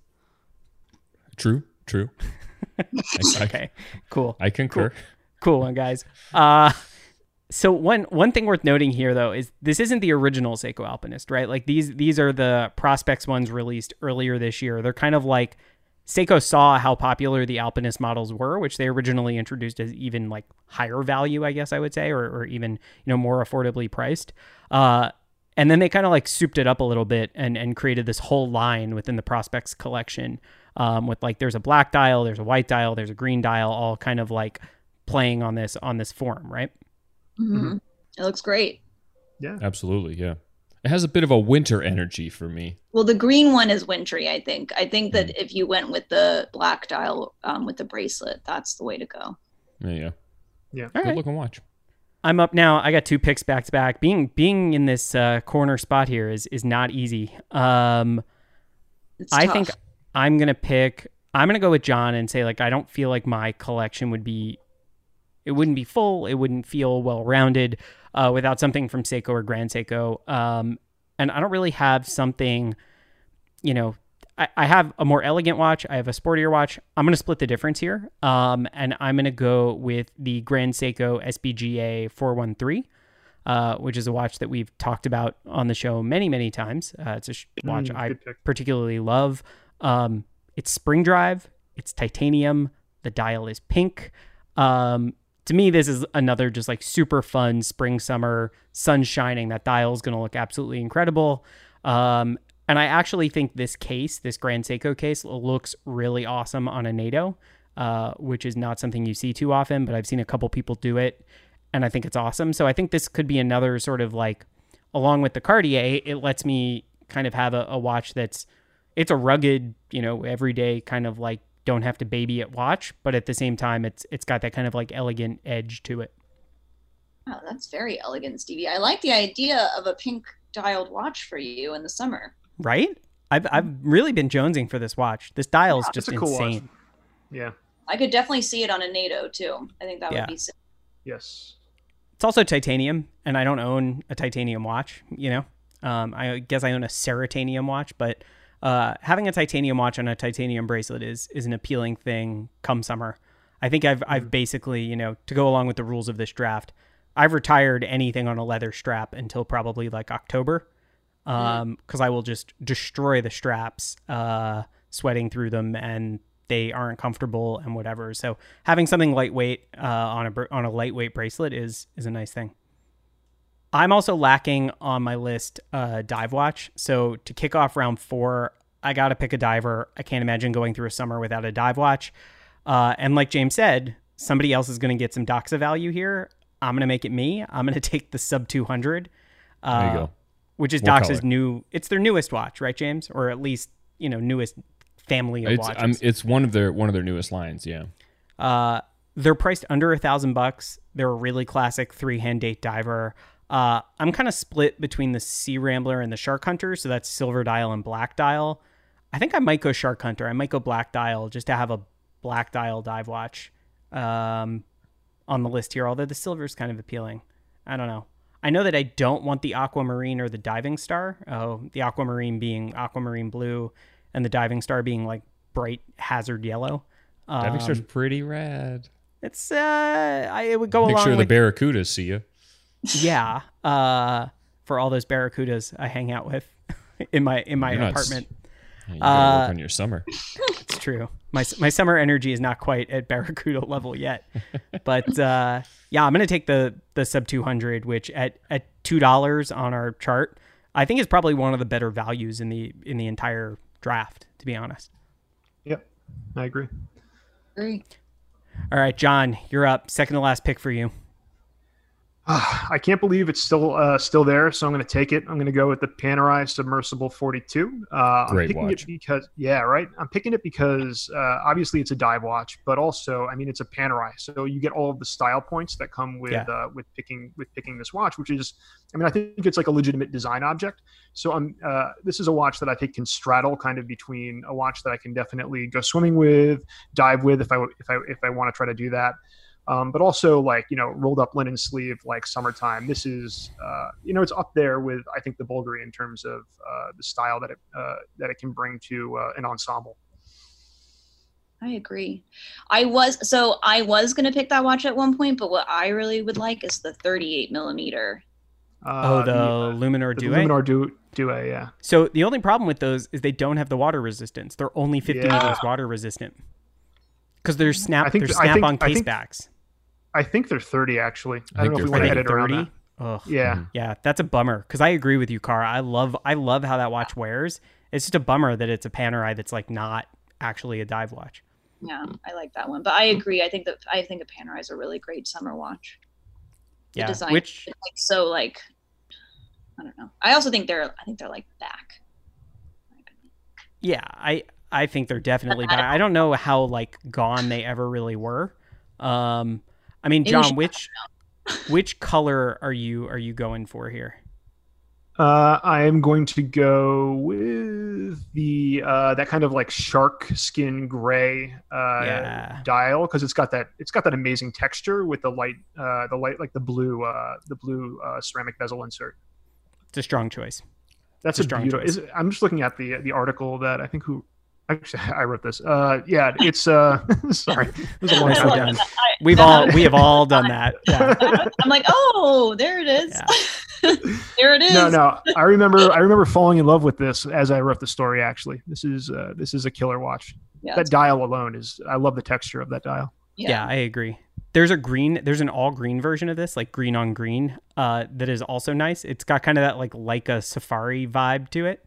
True, true. I, I, Okay, cool. I concur. Cool one, guys. Uh, so one one thing worth noting here, though, is this isn't the original Seiko Alpinist, right? Like these these are the Prospex ones released earlier this year. They're kind of like Seiko saw how popular the Alpinist models were, which they originally introduced as even like higher value, I guess I would say, or, or even, you know, more affordably priced. Uh, and then they kind of like souped it up a little bit and, and created this whole line within the Prospex collection um, with like there's a black dial, there's a white dial, there's a green dial, all kind of like playing on this on this form, right? Mm-hmm. Mhm. It looks great. Yeah. Absolutely, yeah. It has a bit of a winter energy for me. Well, the green one is wintry, I think. I think that if you went with the black dial um, with the bracelet, that's the way to go. There you go. Yeah. All Good right. looking watch. I'm up now. I got two picks back to back. Being being in this uh, corner spot here is is not easy. Um, It's I tough. think I'm gonna pick. I'm gonna go with John and say like I don't feel like my collection would be. It wouldn't be full. It wouldn't feel well rounded uh, without something from Seiko or Grand Seiko. Um, and I don't really have something. You know, I, I have a more elegant watch. I have a sportier watch. I'm gonna split the difference here. Um, and I'm gonna go with the Grand Seiko S B G A four one three. Uh, which is a watch that we've talked about on the show many, many times. Uh, it's a sh- watch Mm, I good pick. particularly love. Um, it's spring drive. It's titanium. The dial is pink. Um, to me, this is another just like super fun spring, summer, sun shining. That dial is going to look absolutely incredible. Um, And I actually think this case, this Grand Seiko case, looks really awesome on a NATO, uh, which is not something you see too often, but I've seen a couple people do it, and I think it's awesome. So I think this could be another sort of like, along with the Cartier, it lets me kind of have a, a watch that's, it's a rugged, you know, everyday kind of like, don't have to baby it watch, but at the same time, it's it's got that kind of like elegant edge to it. Oh, that's very elegant, Stevie. I like the idea of a pink dialed watch for you in the summer. Right? I've I've really been jonesing for this watch. This dial's Yeah, just it's a cool insane. watch. Yeah. I could definitely see it on a NATO too. I think that Yeah. would be sick. Yes. It's also titanium, and I don't own a titanium watch, you know? Um, I guess I own a Ceratanium watch, but uh, having a titanium watch on a titanium bracelet is is an appealing thing come summer. I think I've I've basically, you know, to go along with the rules of this draft, I've retired anything on a leather strap until probably like October. Um, because I will just destroy the straps, uh, sweating through them, and they aren't comfortable and whatever. So having something lightweight uh, on a br- on a lightweight bracelet is is a nice thing. I'm also lacking on my list uh, dive watch. So to kick off round four, I got to pick a diver. I can't imagine going through a summer without a dive watch. Uh, and like James said, somebody else is going to get some Doxa value here. I'm going to make it me. I'm going to take the sub two hundred. Uh, There you go. Which is What Doxa's color? new, it's their newest watch, right, James? Or at least, you know, newest family of It's watches. um, it's one of their one of their newest lines. Yeah. Uh, they're priced under a thousand bucks. They're a really classic three hand date diver. Uh, I'm kind of split between the Sea Rambler and the Shark Hunter. So that's silver dial and black dial. I think I might go Shark Hunter. I might go black dial just to have a black dial dive watch um, on the list here. Although the silver is kind of appealing. I don't know. I know that I don't want the Aquamarine or the Diving Star. Oh, the Aquamarine being Aquamarine blue and the Diving Star being like bright hazard yellow. Um, Diving Star's pretty rad. It's, uh, I, it would go Make along sure with, the Barracudas see you. yeah, uh, for all those Barracudas I hang out with in my, in my You're not s- apartment. You gotta work Uh, on your summer. It's true. My my summer energy is not quite at Barracuda level yet, but uh, yeah, I'm gonna take the the sub two hundred, which at at two dollars on our chart, I think is probably one of the better values in the in the entire draft. To be honest. Yep. I agree. Agree. All right, John, you're up. Second to last pick for you. I can't believe it's still uh, still there, so I'm going to take it. I'm going to go with the Panerai Submersible forty-two. Uh, Great I'm picking watch. it because, yeah, right. I'm picking it because uh, obviously it's a dive watch, but also, I mean, it's a Panerai, so you get all of the style points that come with Yeah. uh, with picking with picking this watch, which is, I mean, I think it's like a legitimate design object. So I'm uh, this is a watch that I think can straddle kind of between a watch that I can definitely go swimming with, dive with if I if I if I want to try to do that. Um, but also like, you know, rolled up linen sleeve, like summertime. This is, uh, you know, it's up there with, I think, the Bulgari in terms of uh, the style that it, uh, that it can bring to uh, an ensemble. I agree. I was, so I was going to pick that watch at one point, but what I really would like is the thirty-eight millimeter. Uh, Oh, the, uh, Luminor the Due. Luminar Du- Due, yeah. So the only problem with those is they don't have the water resistance. They're only fifty Yeah. meters water resistant because they're snap. I think They're th- I snap think- on I case think- backs. I think they're thirty, actually. I, I don't know think if we they're want to Are they edit around thirty? that. Ugh. Yeah. Yeah, that's a bummer because I agree with you, Cara. I love I love how that watch wears. It's just a bummer that it's a Panerai that's like not actually a dive watch. Yeah, I like that one. But I agree. I think that I think a Panerai is a really great summer watch. The Yeah, design which is like so like I don't know. I also think they're I think they're like back. yeah, I I think they're definitely back. I don't know how like gone they ever really were. Um, I mean, Maybe we John, should- which which color are you are you going for here? Uh, I am going to go with the uh, that kind of like shark skin gray uh, Yeah. dial because it's got that it's got that amazing texture with the light uh, the light like the blue uh, the blue uh, ceramic bezel insert. It's a strong choice. That's It's a a strong beautiful. choice. Is, I'm just looking at the the article that I think who actually I wrote this. Uh, yeah, it's uh, sorry, it was a long Nicely time. done. ago. I- We've all we have all done that. Yeah. I'm like, oh, there it is. There it is. No, no, I remember I remember falling in love with this as I wrote the story. Actually, this is uh, this is a killer watch. Yeah, That dial alone is. I love the texture of that dial. Yeah, I agree. There's a green, there's an all green version of this, like green on green, uh, that is also nice. It's got kind of that like Leica Safari vibe to it.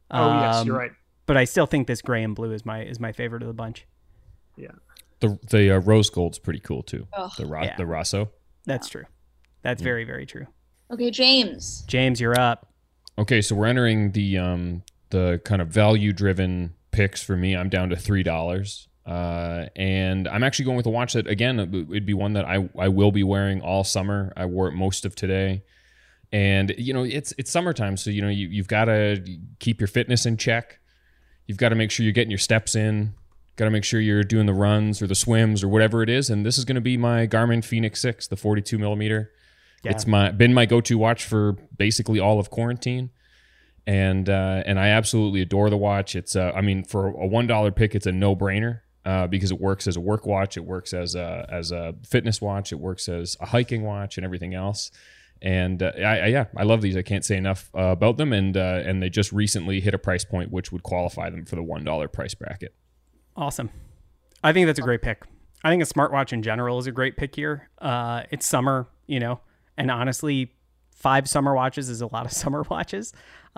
Oh yes, Um, you're right. But I still think this gray and blue is my is my favorite of the bunch. Yeah. The the uh, rose gold's pretty cool too. Ugh. The Ro- Yeah. the Rosso. That's true. That's very, very true. Okay, James. James, you're up. Okay, so we're entering the um the kind of value driven picks for me. I'm down to three dollars. Uh, and I'm actually going with a watch that, again, it'd be one that I, I will be wearing all summer. I wore it most of today. And, you know, it's it's summertime, so, you know, you, you've got to keep your fitness in check. You've got to make sure you're getting your steps in. Got to make sure you're doing the runs or the swims or whatever it is. And this is going to be my Garmin Fenix six, the forty-two millimeter. Yeah. It's my been my go-to watch for basically all of quarantine. And uh, and I absolutely adore the watch. It's uh, I mean, for a one dollar pick, it's a no-brainer. Uh, because it works as a work watch, it works as a as a fitness watch, it works as a hiking watch, and everything else. And uh, I, I yeah, I love these. I can't say enough uh, about them. And uh, and they just recently hit a price point which would qualify them for the one dollar price bracket. Awesome. I think that's a great pick. I think a smartwatch in general is a great pick here. Uh, it's summer, you know, and honestly, five summer watches is a lot of summer watches.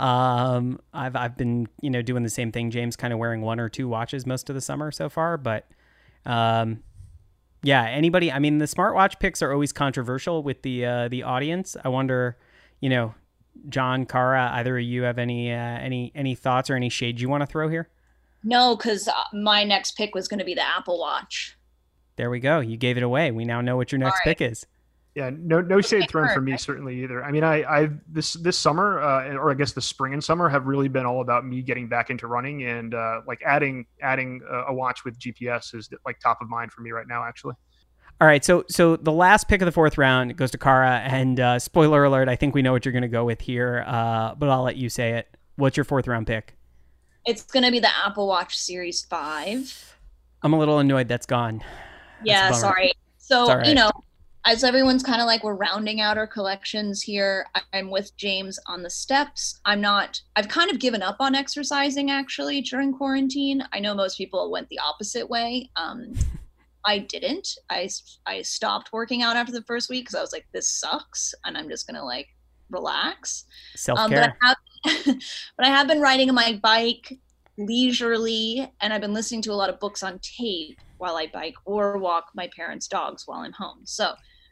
Um, I've I've been, you know, doing the same thing, James, kind of wearing one or two watches most of the summer so far. But um, yeah, anybody, I mean, the smartwatch picks are always controversial with the uh, the audience. I wonder, you know, John, Cara, either of you have any uh, any any thoughts or any shade you want to throw here? No, because my next pick was going to be the Apple Watch. There we go. You gave it away. We now know what your next All right. pick is. Yeah, no, no shade Okay, thrown for me perfect. certainly either. I mean, I, I this this summer, uh, or I guess the spring and summer have really been all about me getting back into running, and uh, like adding adding a, a watch with G P S is like top of mind for me right now, actually. All right, so so the last pick of the fourth round goes to Cara, and uh, spoiler alert, I think we know what you're going to go with here, uh, but I'll let you say it. What's your fourth round pick? It's going to be the Apple Watch Series five. I'm a little annoyed that's gone. Yeah, a bummer. sorry. So, It's all right. you know, as everyone's kind of like, we're rounding out our collections here. I- I'm with James on the steps. I'm not, I've kind of given up on exercising actually during quarantine. I know most people went the opposite way. Um, I didn't. I, I stopped working out after the first week because I was like, this sucks. And I'm just going to like relax. Um, but, Self-care. I have, but I have been riding my bike leisurely, and I've been listening to a lot of books on tape while I bike or walk my parents' dogs while I'm home. So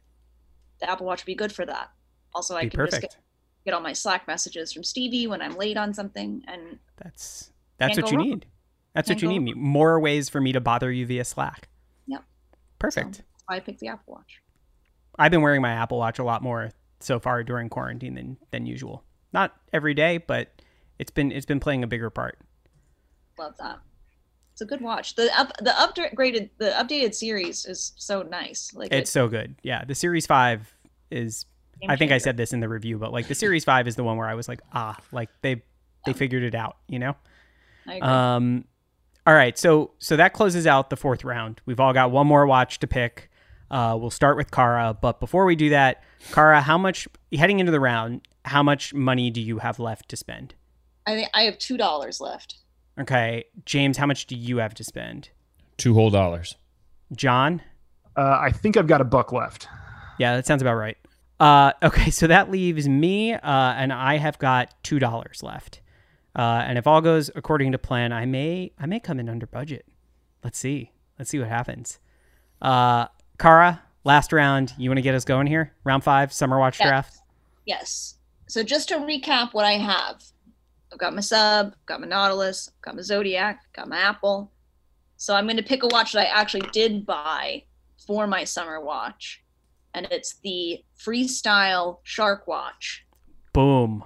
the Apple Watch would be good for that. Also, I Be can perfect. just get, get all my Slack messages from Stevie when I'm late on something. And That's that's Can't what go you wrong. need. That's Can't what you go need. More ways for me to bother you via Slack. Yep. Perfect. So that's why I picked the Apple Watch. I've been wearing my Apple Watch a lot more so far during quarantine than than usual. Not every day, but it's been it's been playing a bigger part. Love that. It's a good watch. The up the upgraded the updated series is so nice. Like It's so good. Yeah, the Series five is Game I think I changer. said this in the review, but like the Series five is the one where I was like, ah, like they they figured it out, you know? I agree. Um all right, so so that closes out the fourth round. We've all got one more watch to pick. Uh, we'll start with Cara, but before we do that, Cara, how much heading into the round, how much money do you have left to spend? I think I have two dollars left. Okay, James, how much do you have to spend? Two whole dollars. John? Uh, I think I've got a buck left. Yeah, that sounds about right. Uh, okay, so that leaves me, uh, and I have got two dollars left. Uh, and if all goes according to plan, I may I may come in under budget. Let's see. Let's see what happens. Uh, Cara, last round. You want to get us going here? Round five, Summer Watch Yes. Draft. Yes. So just to recap what I have, I've got my Sub, got my Nautilus, got my Zodiac, got my Apple. So I'm going to pick a watch that I actually did buy for my summer watch, and it's the Freestyle Shark Watch. Boom.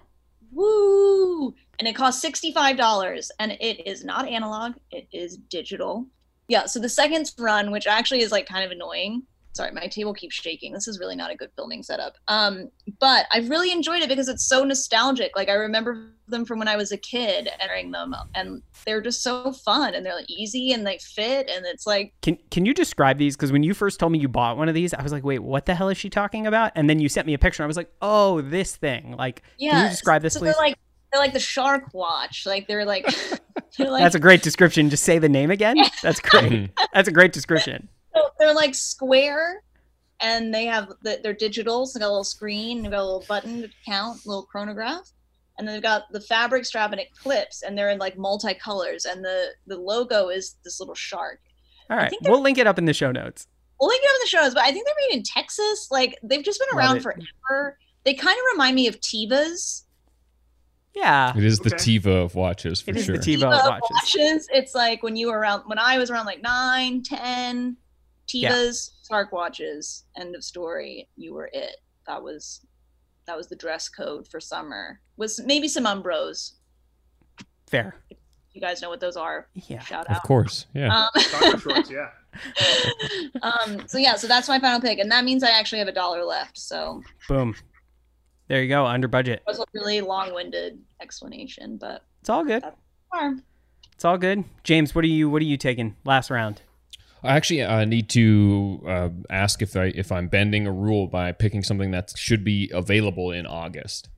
Woo! And it costs sixty-five dollars, and it is not analog, it is digital. Yeah, so the second run, which actually is like kind of annoying. Sorry, my table keeps shaking. This is really not a good filming setup. Um, but I've really enjoyed it because it's so nostalgic. Like I remember them from when I was a kid entering them, and they're just so fun, and they're like easy, and they fit, and it's like Can can you describe these? Because when you first told me you bought one of these, I was like, wait, what the hell is she talking about? And then you sent me a picture, and I was like, oh, this thing. Like, yeah. can you describe this, so please? They're like they're like the Shark Watch. Like they're like they're like That's a great description. Just say the name again. That's great. Mhm. That's a great description. So they're like square, and they have the, they're digital, so they got a little screen, they got a little button to count, a little chronograph, and then they've got the fabric strap and it clips, and they're in like multicolors, and the the logo is this little shark. All right, we'll link it up in the show notes. We'll link it up in the show notes, but I think they're made in Texas. Like, they've just been around forever. They kind of remind me of Tevas. Yeah, it is the Okay. Teva of watches for It is sure. the Teva Teva of of watches. watches. It's like when you were around, when I was around like nine, ten, Tevas, Sark watches, end of story. You were it. That was, that was the dress code for summer. Was maybe some Umbros. Fair. You guys know what those are. Yeah. Shout Of out. course, yeah. Um, Soccer shorts, yeah. um, so yeah, so that's my final pick, and that means I actually have a dollar left. So Boom. There you go. Under budget. that was a really long-winded explanation, but It's all good. farm. It's all good. James, what are you what are you taking last round? I actually uh, need to uh, ask if I if I'm bending a rule by picking something that should be available in August.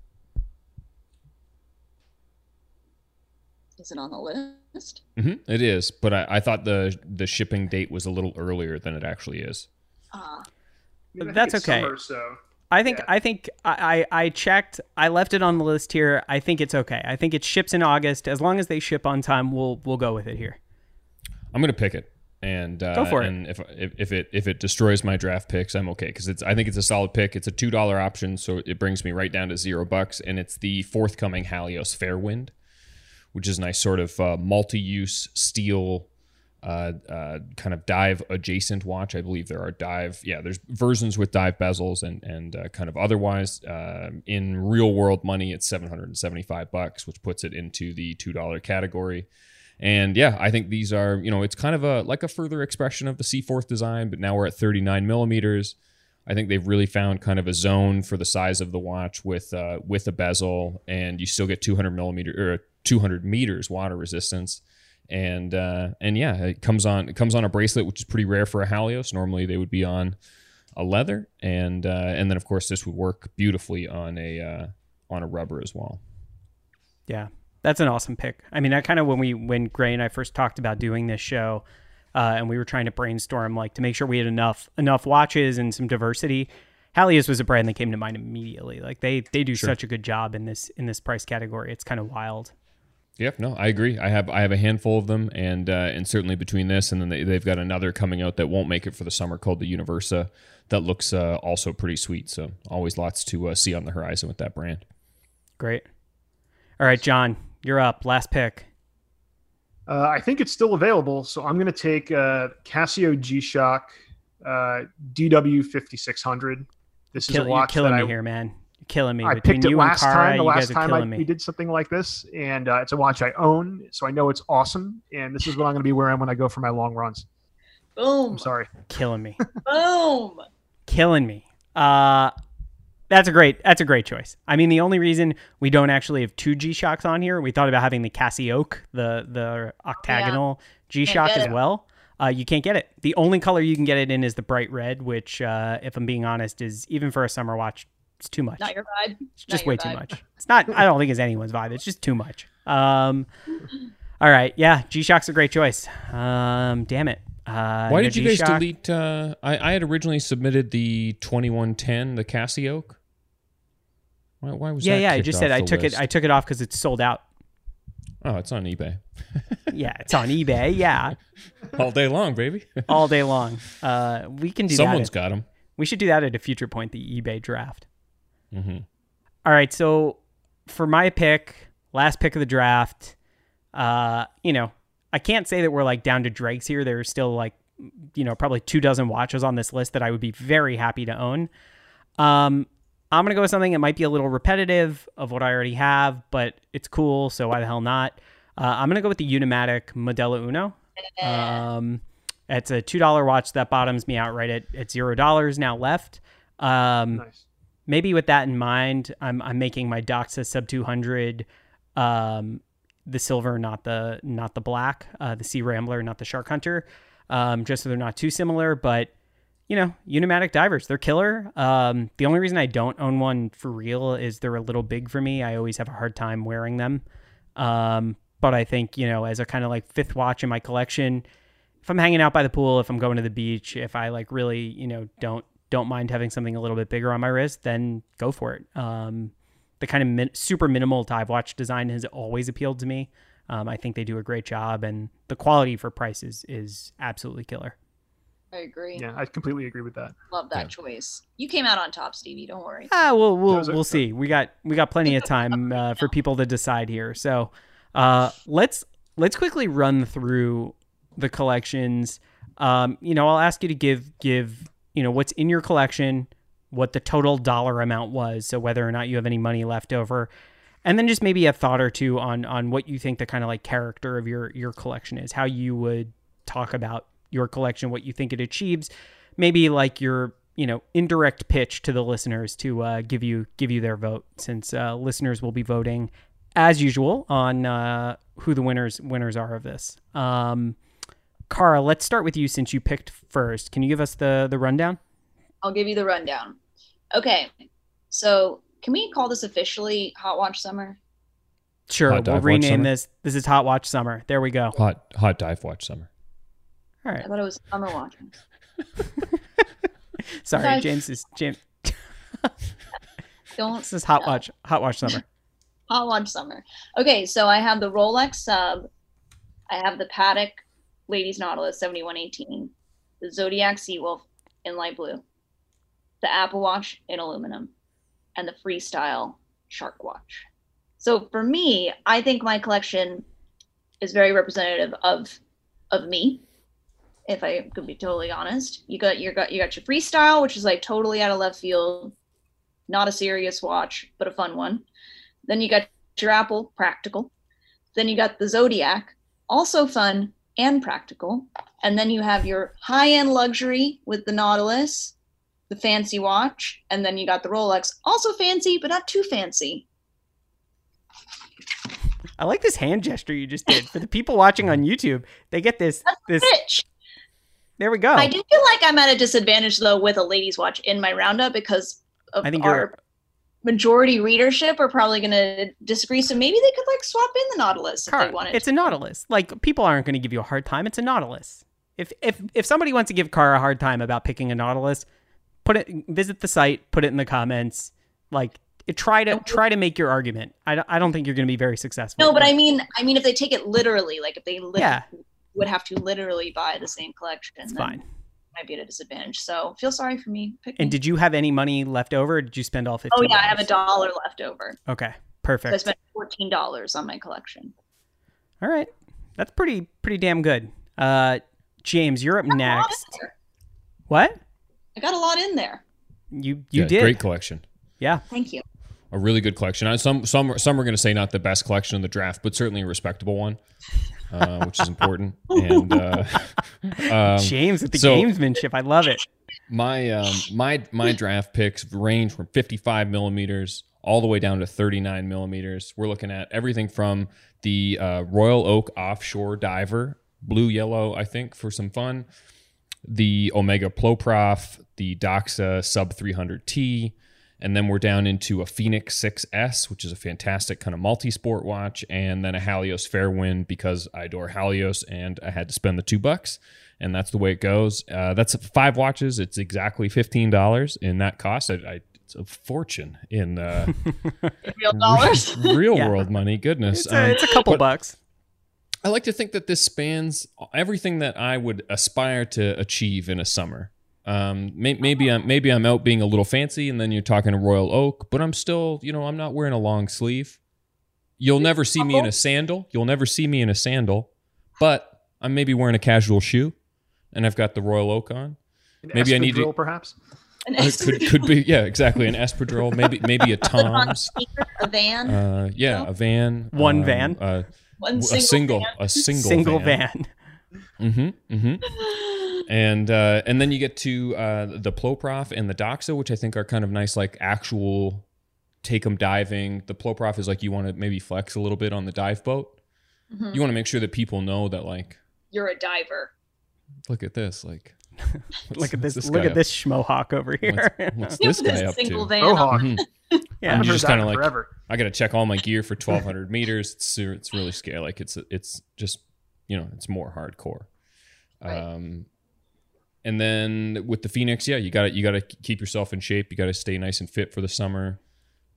Is it on the list? hmm It is, but I, I thought the the shipping date was a little earlier than it actually is. Ah, I mean, I think That's it's okay. Summer, so I think Yeah. I think I, I I checked. I left it on the list here. I think it's okay. I think it ships in August. As long as they ship on time, we'll we'll go with it here. I'm gonna pick it, and uh, Go for it. and if, if if it if it destroys my draft picks, I'm okay because it's I think it's a solid pick. It's a two dollar option, so it brings me right down to zero bucks, and it's the forthcoming Halios Fairwind, which is a nice sort of uh, multi-use steel. Uh, uh, kind of dive adjacent watch. I believe there are dive. Yeah, there's versions with dive bezels and and uh, kind of otherwise. Uh, in real world money, it's seven hundred seventy-five bucks, which puts it into the two dollar category. And yeah, I think these are, you know, it's kind of a like a further expression of the Seaforth design, but now we're at thirty-nine millimeters. I think they've really found kind of a zone for the size of the watch with uh, with a bezel, and you still get two hundred millimeter or two hundred meters water resistance. And uh, and yeah, it comes on it comes on a bracelet, which is pretty rare for a Halios. Normally they would be on a leather, and uh, and then of course this would work beautifully on a uh, on a rubber as well. Yeah, that's an awesome pick. I mean, that kind of when we when Gray and I first talked about doing this show, uh, and we were trying to brainstorm like to make sure we had enough enough watches and some diversity. Halios was a brand that came to mind immediately. Like they they do Sure. such a good job in this in this price category. It's kind of wild. Yep, no, I agree. I have I have a handful of them, and uh, and certainly between this and then they, they've got another coming out that won't make it for the summer called the Universa that looks uh, also pretty sweet. So always lots to uh, see on the horizon with that brand. Great. All right, John, you're up. Last pick. Uh, I think it's still available, so I'm going to take uh, Casio G-Shock uh, D W fifty-six hundred. This is Kill, a you're watch killing that me I, here, man. You're killing me. I Between picked it you last and Kara, time. The you last guys are time I, killing me. we did something like this, and uh, it's a watch I own, so I know it's awesome. And this is what I'm going to be wearing when I go for my long runs. boom, I'm sorry. Killing me. boom. Killing me. Uh, that's a great. That's a great choice. I mean, the only reason we don't actually have two G Shocks on here, we thought about having the Casio, the the octagonal G Shock get as it. well. Uh, you can't get it. The only color you can get it in is the bright red, which, uh, if I'm being honest, is even for a summer watch, it's too much. Not your vibe. It's just Not your way too vibe. much. It's not. I don't think it's anyone's vibe. It's just too much. Um, all right. Yeah, G Shock's a great choice. Um, damn it. Uh, Why no did you guys G-Shock. delete? Uh, I, I had originally submitted the twenty-one ten, the Casio. Why, why was Yeah, that yeah. I kicked just off said I the took list? it. I took it off because it's sold out. Oh, it's on eBay Yeah, it's on eBay. Yeah, all day long, baby. all day long. Uh, we can do Someone's that. got them. We should do that at a future point. The eBay draft. Mm-hmm. All right. So for my pick, last pick of the draft, uh, you know, I can't say that we're like down to dregs here. There's still like, you know, probably two dozen watches on this list that I would be very happy to own. Um, I'm going to go with something that might be a little repetitive of what I already have, but it's cool. So why the hell not? Uh, I'm going to go with the Unimatic Modelo Uno. Um, it's a two dollar watch that bottoms me out right at, at zero dollars now left. Um, Nice. maybe with that in mind, I'm I'm making my Doxa Sub two hundred, um, the silver, not the not the black, uh, the Sea Rambler, not the Shark Hunter, um, just so they're not too similar. But you know, Unimatic divers, they're killer. Um, the only reason I don't own one for real is they're a little big for me. I always have a hard time wearing them. Um, but I think, you know, as a kind of like fifth watch in my collection, if I'm hanging out by the pool, if I'm going to the beach, if I like really, you know, don't don't mind having something a little bit bigger on my wrist, then go for it. Um, the kind of min- super minimal dive watch design has always appealed to me. Um, I think they do a great job, and the quality for price is, is absolutely killer. I agree. Yeah, I completely agree with that. Love that Yeah. choice. You came out on top, Stevie. Don't worry. Ah, we'll we'll Those are- we'll see. We got we got plenty of time uh, for people to decide here. So, uh, let's let's quickly run through the collections. Um, you know, I'll ask you to give give you know what's in your collection, what the total dollar amount was, so whether or not you have any money left over, and then just maybe a thought or two on on what you think the kind of like character of your your collection is, how you would talk about your collection, what you think it achieves, maybe like your, you know, indirect pitch to the listeners to uh, give you give you their vote, since uh, listeners will be voting as usual on uh, who the winners winners are of this. Um, Kara, let's start with you since you picked first. Can you give us the the rundown? I'll give you the rundown. Okay. So can we call this officially Hot Watch Summer? Sure, Hot we'll Dive Watch rename Summer? this. This is Hot Watch Summer. There we go. Hot hot dive watch summer. All I right. thought it was Summer Watch. Sorry, Guys. James is James. Don't This is Hot Watch Hot Watch Summer. Hot Watch Summer. Okay, so I have the Rolex Sub. I have the Patek Ladies Nautilus seventy-one eighteen, the Zodiac Seawolf in light blue, the Apple Watch in aluminum, and the Freestyle Shark Watch. So for me, I think my collection is very representative of of me. If I could be totally honest, you got your got you got your Freestyle, which is like totally out of left field, not a serious watch, but a fun one. Then you got your Apple Practical. Then you got the Zodiac, also fun and practical. And then you have your high-end luxury with the Nautilus, the fancy watch, and then you got the Rolex, also fancy, but not too fancy. I like this hand gesture you just did. For the people watching on YouTube, they get this this Rich. there we go. I do feel like I'm at a disadvantage though with a ladies' watch in my roundup because of I think our you're majority readership are probably going to disagree. So maybe they could like swap in the Nautilus if Kara, they wanted. it's to. a Nautilus. Like, people aren't going to give you a hard time. It's a Nautilus. If if if somebody wants to give Kara a hard time about picking a Nautilus, put it visit the site, put it in the comments. Like, it, try to try to make your argument. I don't, I don't think you're going to be very successful. No, but I mean, I mean, if they take it literally, like if they lit- Yeah. would have to literally buy the same collection, it's then fine. might be at a disadvantage. So feel sorry for me. Pick me. And did you have any money left over, or did you spend all fifteen? Oh yeah, I have a dollar left over. Okay, So I perfect. spent fourteen dollars on my collection. All right, that's pretty pretty damn good. Uh, James, you're up I got a lot next. in there. What? I got a lot in there. You you Yeah, did? great collection. Yeah. Thank you. A really good collection. Uh, Some some some are going to say not the best collection in the draft, but certainly a respectable one, uh, which is important. And uh, um, James with the so- gamesmanship. I love it. my um, my my draft picks range from fifty-five millimeters all the way down to thirty-nine millimeters. We're looking at everything from the uh, Royal Oak Offshore Diver, blue yellow, I think, for some fun. The Omega Ploprof, the Doxa Sub three hundred T, and then we're down into a Phoenix six S, which is a fantastic kind of multi-sport watch, and then a Halios Fairwind because I adore Halios and I had to spend the two bucks, and that's the way it goes. Uh, that's five watches. It's exactly fifteen dollars in that cost. I, I, it's a fortune in uh, Real dollars. real Yeah. world money. Goodness. It's a, it's a couple but- bucks. I like to think that this spans everything that I would aspire to achieve in a summer. Um, may, maybe I'm maybe I'm out being a little fancy, and then you're talking to Royal Oak, but I'm still, you know, I'm not wearing a long sleeve. You'll never see me in a sandal. You'll never see me in a sandal, but I'm maybe wearing a casual shoe, and I've got the Royal Oak on. An Maybe I need to- espadrille, perhaps. An Uh, could could be yeah, exactly an espadrille, maybe maybe a Tom's, sneaker, a van, uh, yeah, a van, One um, van? uh, one a single, single, van. a single, Single van. van. Mm-hmm. Mm-hmm. And uh, and then you get to uh, the Ploprof and the Doxa, which I think are kind of nice, like actual take 'em diving. The Ploprof is like you want to maybe flex a little bit on the dive boat. Mhm. You want to make sure that people know that, like, You're a diver. look at this, like, Look at what's this. guy look at up- this schmohawk over here. What's, what's You this put guy a up single to? van Oh, on. Hawk. Mhm. yeah. I'm I've just heard kinda that like- forever. I got to check all my gear for twelve hundred meters. It's it's really scary. Like it's it's just, you know, it's more hardcore. Right. Um, and then with the Phoenix, yeah, you got to you got to keep yourself in shape. You got to stay nice and fit for the summer.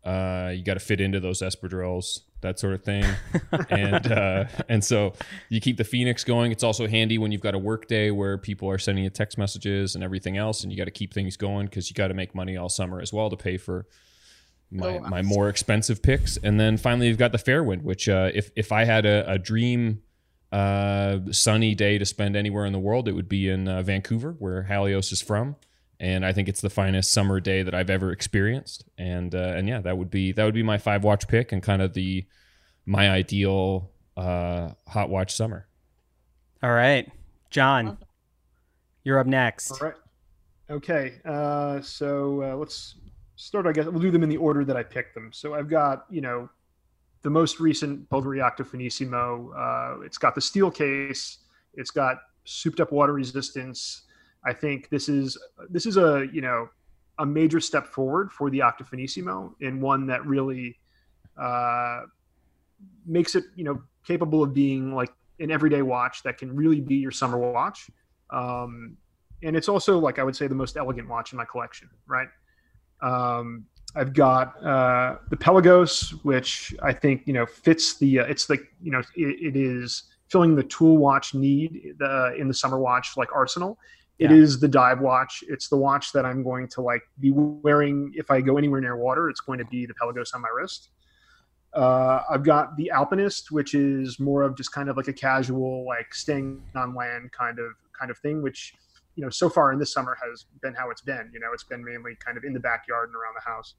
Uh, you got to fit into those espadrilles, that sort of thing. and uh, and so you keep the Phoenix going. It's also handy when you've got a work day where people are sending you text messages and everything else, and you got to keep things going because you got to make money all summer as well to pay for my, my more expensive picks. And then finally you've got the Fairwind, which uh, if, if I had a, a dream uh, sunny day to spend anywhere in the world, it would be in uh, Vancouver, where Halios is from. And I think it's the finest summer day that I've ever experienced. And uh, and yeah, that would be that would be my five watch pick and kind of the my ideal uh, hot watch summer. All right, John, you're up next. All right. Okay. Uh, so uh, let's start. I guess we'll do them in the order that I picked them. So I've got you know the most recent Bulgari Octo Finissimo. Uh, it's got the steel case. It's got souped up water resistance. I think this is this is a you know a major step forward for the Octo Finissimo, and one that really uh, makes it you know capable of being like an everyday watch that can really be your summer watch. Um, and it's also, like I would say, the most elegant watch in my collection. Right. Um, I've got uh, the Pelagos, which I think you know fits the. Uh, it's like you know it, it is filling the tool watch need uh, in the summer watch like arsenal. It yeah. is the dive watch. It's the watch that I'm going to like be wearing if I go anywhere near water. It's going to be the Pelagos on my wrist. Uh, I've got the Alpinist, which is more of just kind of like a casual, like staying on land kind of kind of thing, which, you know, so far in this summer has been how it's been. You know, it's been mainly kind of in the backyard and around the house.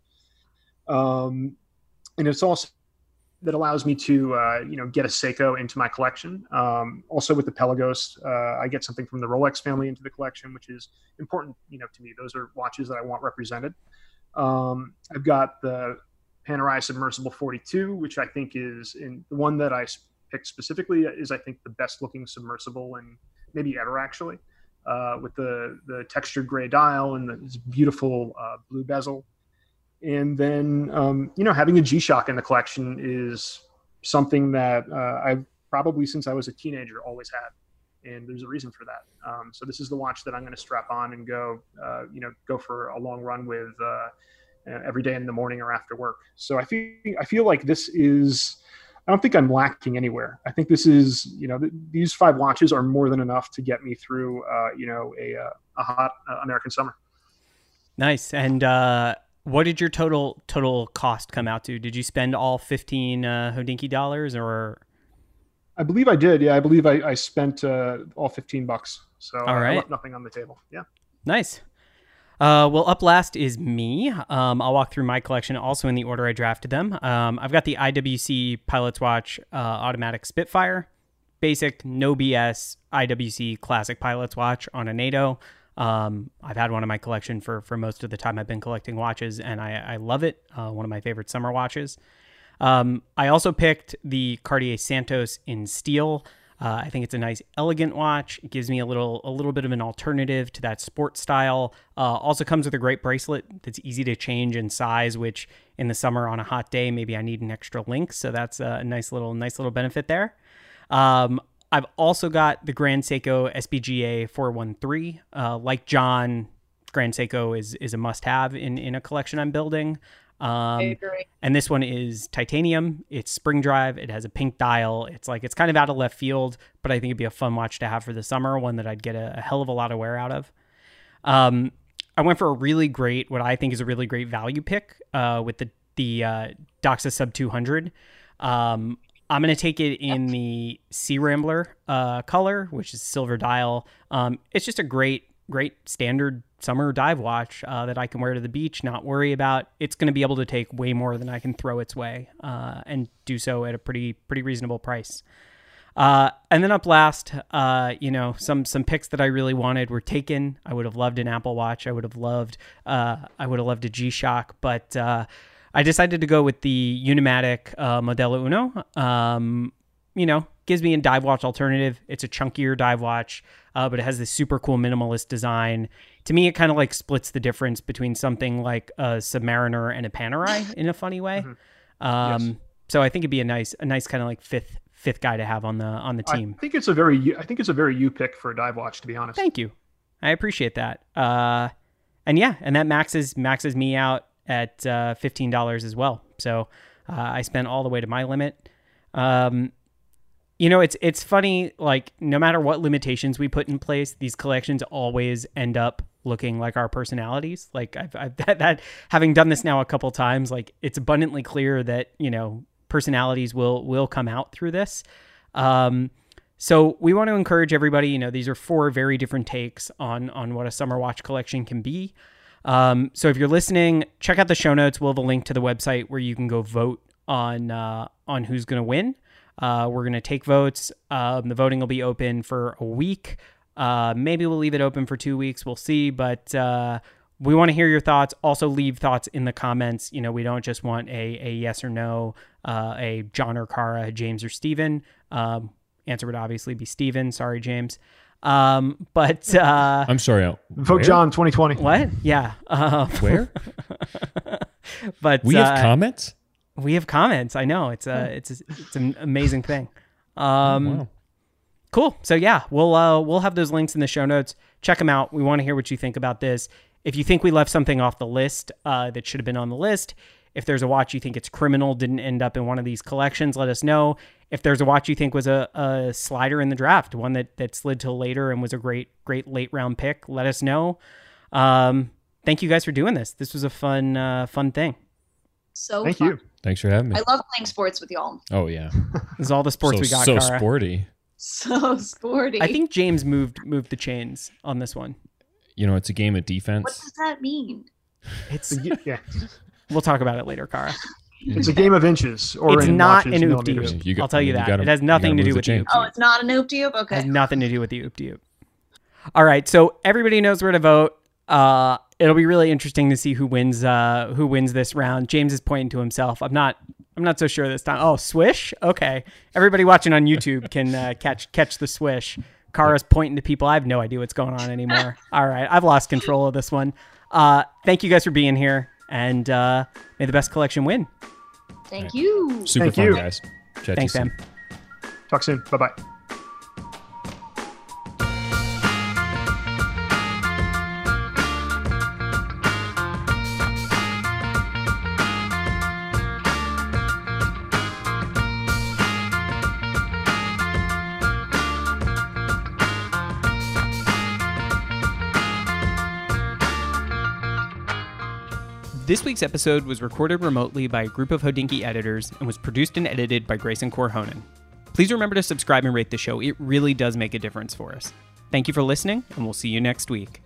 Um, and it's also that allows me to, uh, you know, get a Seiko into my collection. Um, also with the Pelagos, uh, I get something from the Rolex family into the collection, which is important, you know, to me. Those are watches that I want represented. Um, I've got the Panerai Submersible forty-two, which I think is in the one that I picked specifically is, I think, the best looking submersible and maybe ever actually, uh, with the, the textured gray dial and the, this beautiful uh, blue bezel. And then, um, you know, having a G-Shock in the collection is something that uh, I've probably since I was a teenager always had. And there's a reason for that. Um, so this is the watch that I'm going to strap on and go, uh, you know, go for a long run with uh, every day in the morning or after work. So I feel, I feel like this is, I don't think I'm lacking anywhere. I think this is, you know, th- these five watches are more than enough to get me through, uh, you know, a, a hot uh, American summer. Nice. And, uh, what did your total total cost come out to? Did you spend all fifteen uh, Hodinkee dollars, or? I believe I did. Yeah, I believe I, I spent uh, all fifteen bucks. So all right. I left nothing on the table. Yeah. Nice. Uh, well, up last is me. Um, I'll walk through my collection also in the order I drafted them. Um, I've got the I W C Pilot's Watch uh, Automatic Spitfire, basic, no B S I W C classic Pilot's Watch on a NATO. Um, I've had one in my collection for, for most of the time I've been collecting watches, and I, I love it. Uh, one of my favorite summer watches. Um, I also picked the Cartier Santos in steel. Uh, I think it's a nice, elegant watch. It gives me a little, a little bit of an alternative to that sport style. Uh, also comes with a great bracelet that's easy to change in size, which in the summer on a hot day, maybe I need an extra link. So that's a nice little, nice little benefit there. Um, I've also got the Grand Seiko S P G A four one three. Uh, like John, Grand Seiko is is a must-have in, in a collection I'm building. Um, I agree. And this one is titanium. It's spring drive. It has a pink dial. It's like it's kind of out of left field, but I think it'd be a fun watch to have for the summer, one that I'd get a, a hell of a lot of wear out of. Um, I went for a really great, what I think is a really great value pick uh, with the, the uh, Doxa Sub two hundred. Um, I'm going to take it in the Sea Rambler uh, color, which is silver dial. Um, it's just a great, great standard summer dive watch uh, that I can wear to the beach, not worry about. It's going to be able to take way more than I can throw its way uh, and do so at a pretty, pretty reasonable price. Uh, and then up last, uh, you know, some, some picks that I really wanted were taken. I would have loved an Apple Watch. I would have loved, uh, I would have loved a G-Shock, but uh, I decided to go with the Unimatic uh, Modelo Uno. Um, you know, gives me a dive watch alternative. It's a chunkier dive watch, uh, but it has this super cool minimalist design. To me, it kind of like splits the difference between something like a Submariner and a Panerai in a funny way. Mm-hmm. Um, yes. So I think it'd be a nice, a nice kind of like fifth fifth guy to have on the on the team. I think it's a very, I think it's a very you pick for a dive watch, to be honest. Thank you, I appreciate that. Uh, and yeah, and that maxes maxes me out at uh, fifteen dollars as well. So uh, I spent all the way to my limit. Um, you know, it's it's funny, like, no matter what limitations we put in place, these collections always end up looking like our personalities. Like, I've, I've that, that having done this now a couple times, like, it's abundantly clear that, you know, personalities will will come out through this. Um, so we want to encourage everybody, you know, these are four very different takes on on what a summer watch collection can be. Um, so if you're listening, check out the show notes. We'll have a link to the website where you can go vote on uh, on who's going to win. Uh, we're going to take votes. Um, the voting will be open for a week. Uh, maybe we'll leave it open for two weeks. We'll see. But uh, we want to hear your thoughts. Also leave thoughts in the comments. You know, we don't just want a, a yes or no, uh, a John or Cara, a James or Steven. Um, answer would obviously be Steven. Sorry, James. Um, but uh, I'm sorry. uh, Vote where? John twenty twenty. What? Yeah. Uh, Where? but We have uh, comments? We have comments. I know it's a it's a, it's an amazing thing. Um, Oh, wow. Cool. So yeah, we'll uh, we'll have those links in the show notes. Check them out. We want to hear what you think about this. If you think we left something off the list uh, that should have been on the list, if there's a watch you think it's criminal didn't end up in one of these collections, let us know. If there's a watch you think was a, a slider in the draft, one that that slid till later and was a great great late round pick, let us know. Um, thank you guys for doing this. This was a fun uh, fun thing. So Thank fun. you. Thanks for having me. I love playing sports with y'all. Oh, yeah. This is all the sports so, we got. So Cara. sporty. So sporty. I think James moved moved the chains on this one. You know, it's a game of What defense. does that mean? It's Yeah, we'll talk about it later, Cara. it's a game of inches, or It's in not watches, an oop millimeters. de-oop. You got- I'll tell you you that. gotta- It has you nothing gotta to do move with the the chain. oop Oh, it's not an oop de oop? It Okay. has nothing to do with the oop de oop. All right, so everybody knows where to vote. Uh, it'll be really interesting to see who wins. Uh, who wins this round? James is pointing to himself. I'm not. I'm not so sure this time. Oh, swish. Okay, everybody watching on YouTube can uh, catch catch the swish. Cara's pointing to people. I have no idea what's going on anymore. All right, I've lost control of this one. Uh, thank you guys for being here, and uh, may the best collection win. Thank you. Super Thank fun, you. guys. Chat Thanks, to you soon. Sam. Talk soon. Bye bye. This week's episode was recorded remotely by a group of Hodinkee editors and was produced and edited by Grayson Corhonen. Please remember to subscribe and rate the show. It really does make a difference for us. Thank you for listening, and we'll see you next week.